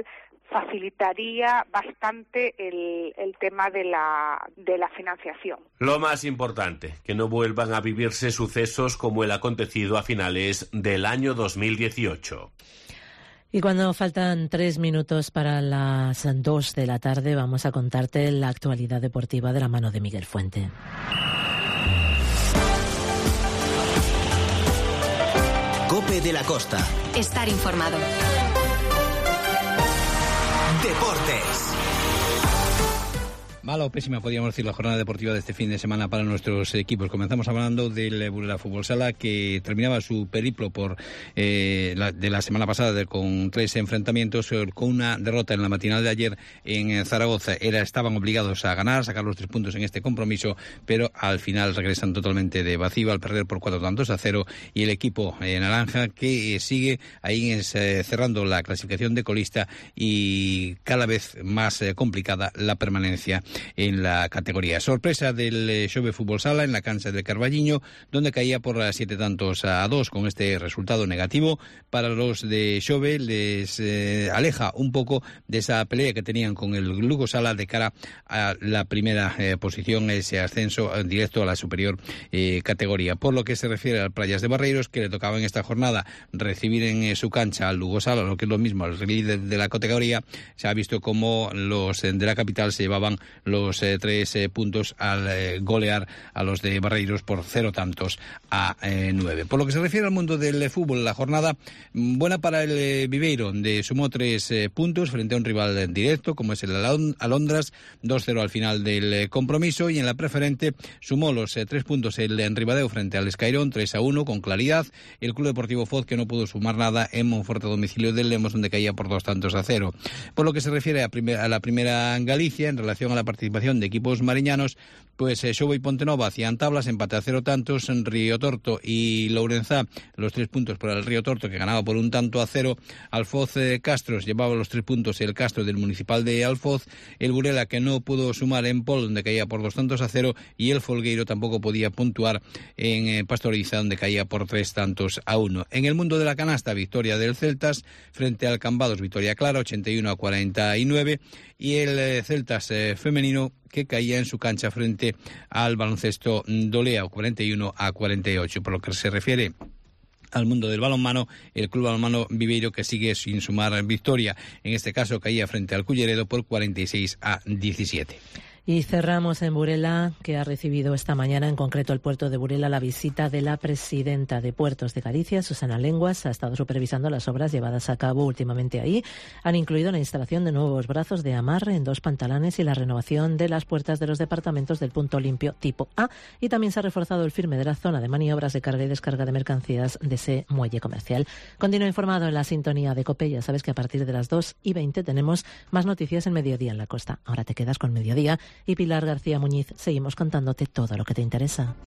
P: facilitaría bastante el, el tema de la, de la financiación.
O: Lo más importante, que no vuelvan a vivirse sucesos como el acontecido a finales del año dos mil dieciocho.
D: Y cuando faltan tres minutos para las dos de la tarde, vamos a contarte la actualidad deportiva de la mano de Miguel Fuente.
B: COPE de la Costa.
K: Estar informado.
B: Deportes.
Q: Mala o pésima, podríamos decir, la jornada deportiva de este fin de semana para nuestros equipos. Comenzamos hablando del Burela Fútbol Sala, que terminaba su periplo por eh, la, de la semana pasada de, con tres enfrentamientos, con una derrota en la matinal de ayer en Zaragoza. Era, estaban obligados a ganar, sacar los tres puntos en este compromiso, pero al final regresan totalmente de vacío al perder por cuatro tantos a cero, y el equipo eh, naranja que eh, sigue ahí eh, cerrando la clasificación de colista y cada vez más eh, complicada la permanencia en la categoría. Sorpresa del Xove Fútbol Sala en la cancha del Carballiño, donde caía por siete tantos a dos. Con este resultado negativo para los de Xove, les eh, aleja un poco de esa pelea que tenían con el Lugo Sala de cara a la primera eh, posición, ese ascenso directo a la superior eh, categoría. Por lo que se refiere al Playas de Barreiros, que le tocaba en esta jornada recibir en eh, su cancha al Lugo Sala, lo que es lo mismo al líder de la categoría, se ha visto como los de la capital se llevaban los eh, tres eh, puntos al eh, golear a los de Barreiros por cero tantos a eh, nueve. Por lo que se refiere al mundo del eh, fútbol, la jornada buena para el eh, Viveiro, donde sumó tres eh, puntos frente a un rival eh, directo como es el Alondras, dos cero al final del eh, compromiso, y en la preferente sumó los eh, tres puntos el en Ribadeo frente al Escairón, tres a uno con claridad. El Club Deportivo Foz, que no pudo sumar nada en Monforte a domicilio del Lemos, donde caía por dos tantos a cero. Por lo que se refiere a, primer, a la primera Galicia, en relación a la participación de equipos mariñanos, pues eh, Xobo y Pontenova hacían tablas, empate a cero tantos, en Río Torto y Lourenzá los tres puntos para el Río Torto, que ganaba por un tanto a cero. Alfoz eh, Castros llevaba los tres puntos el Castro del Municipal de Alfoz, el Burela, que no pudo sumar en Pol, donde caía por dos tantos a cero, y el Folgueiro tampoco podía puntuar en eh, Pastoriza, donde caía por tres tantos a uno. En el mundo de la canasta, victoria del Celtas frente al Cambados, victoria clara, ochenta y uno a cuarenta y nueve, y el eh, Celtas eh, femenino, que caía en su cancha frente al baloncesto Dolea, cuarenta y uno a cuarenta y ocho. Por lo que se refiere al mundo del balonmano, el Club Balonmano Viveiro, que sigue sin sumar victoria, en este caso caía frente al Culleredo por cuarenta y seis a diecisiete.
D: Y cerramos en Burela, que ha recibido esta mañana, en concreto el puerto de Burela, la visita de la presidenta de Puertos de Galicia, Susana Lenguas. Ha estado supervisando las obras llevadas a cabo últimamente ahí. Han incluido la instalación de nuevos brazos de amarre en dos pantalanes y la renovación de las puertas de los departamentos del punto limpio tipo A. Y también se ha reforzado el firme de la zona de maniobras de carga y descarga de mercancías de ese muelle comercial. Continúa informado en la sintonía de COPE. Ya sabes que a partir de las dos y veinte tenemos más noticias en Mediodía en la Costa. Ahora te quedas con Mediodía y Pilar García Muñiz. Seguimos contándote todo lo que te interesa.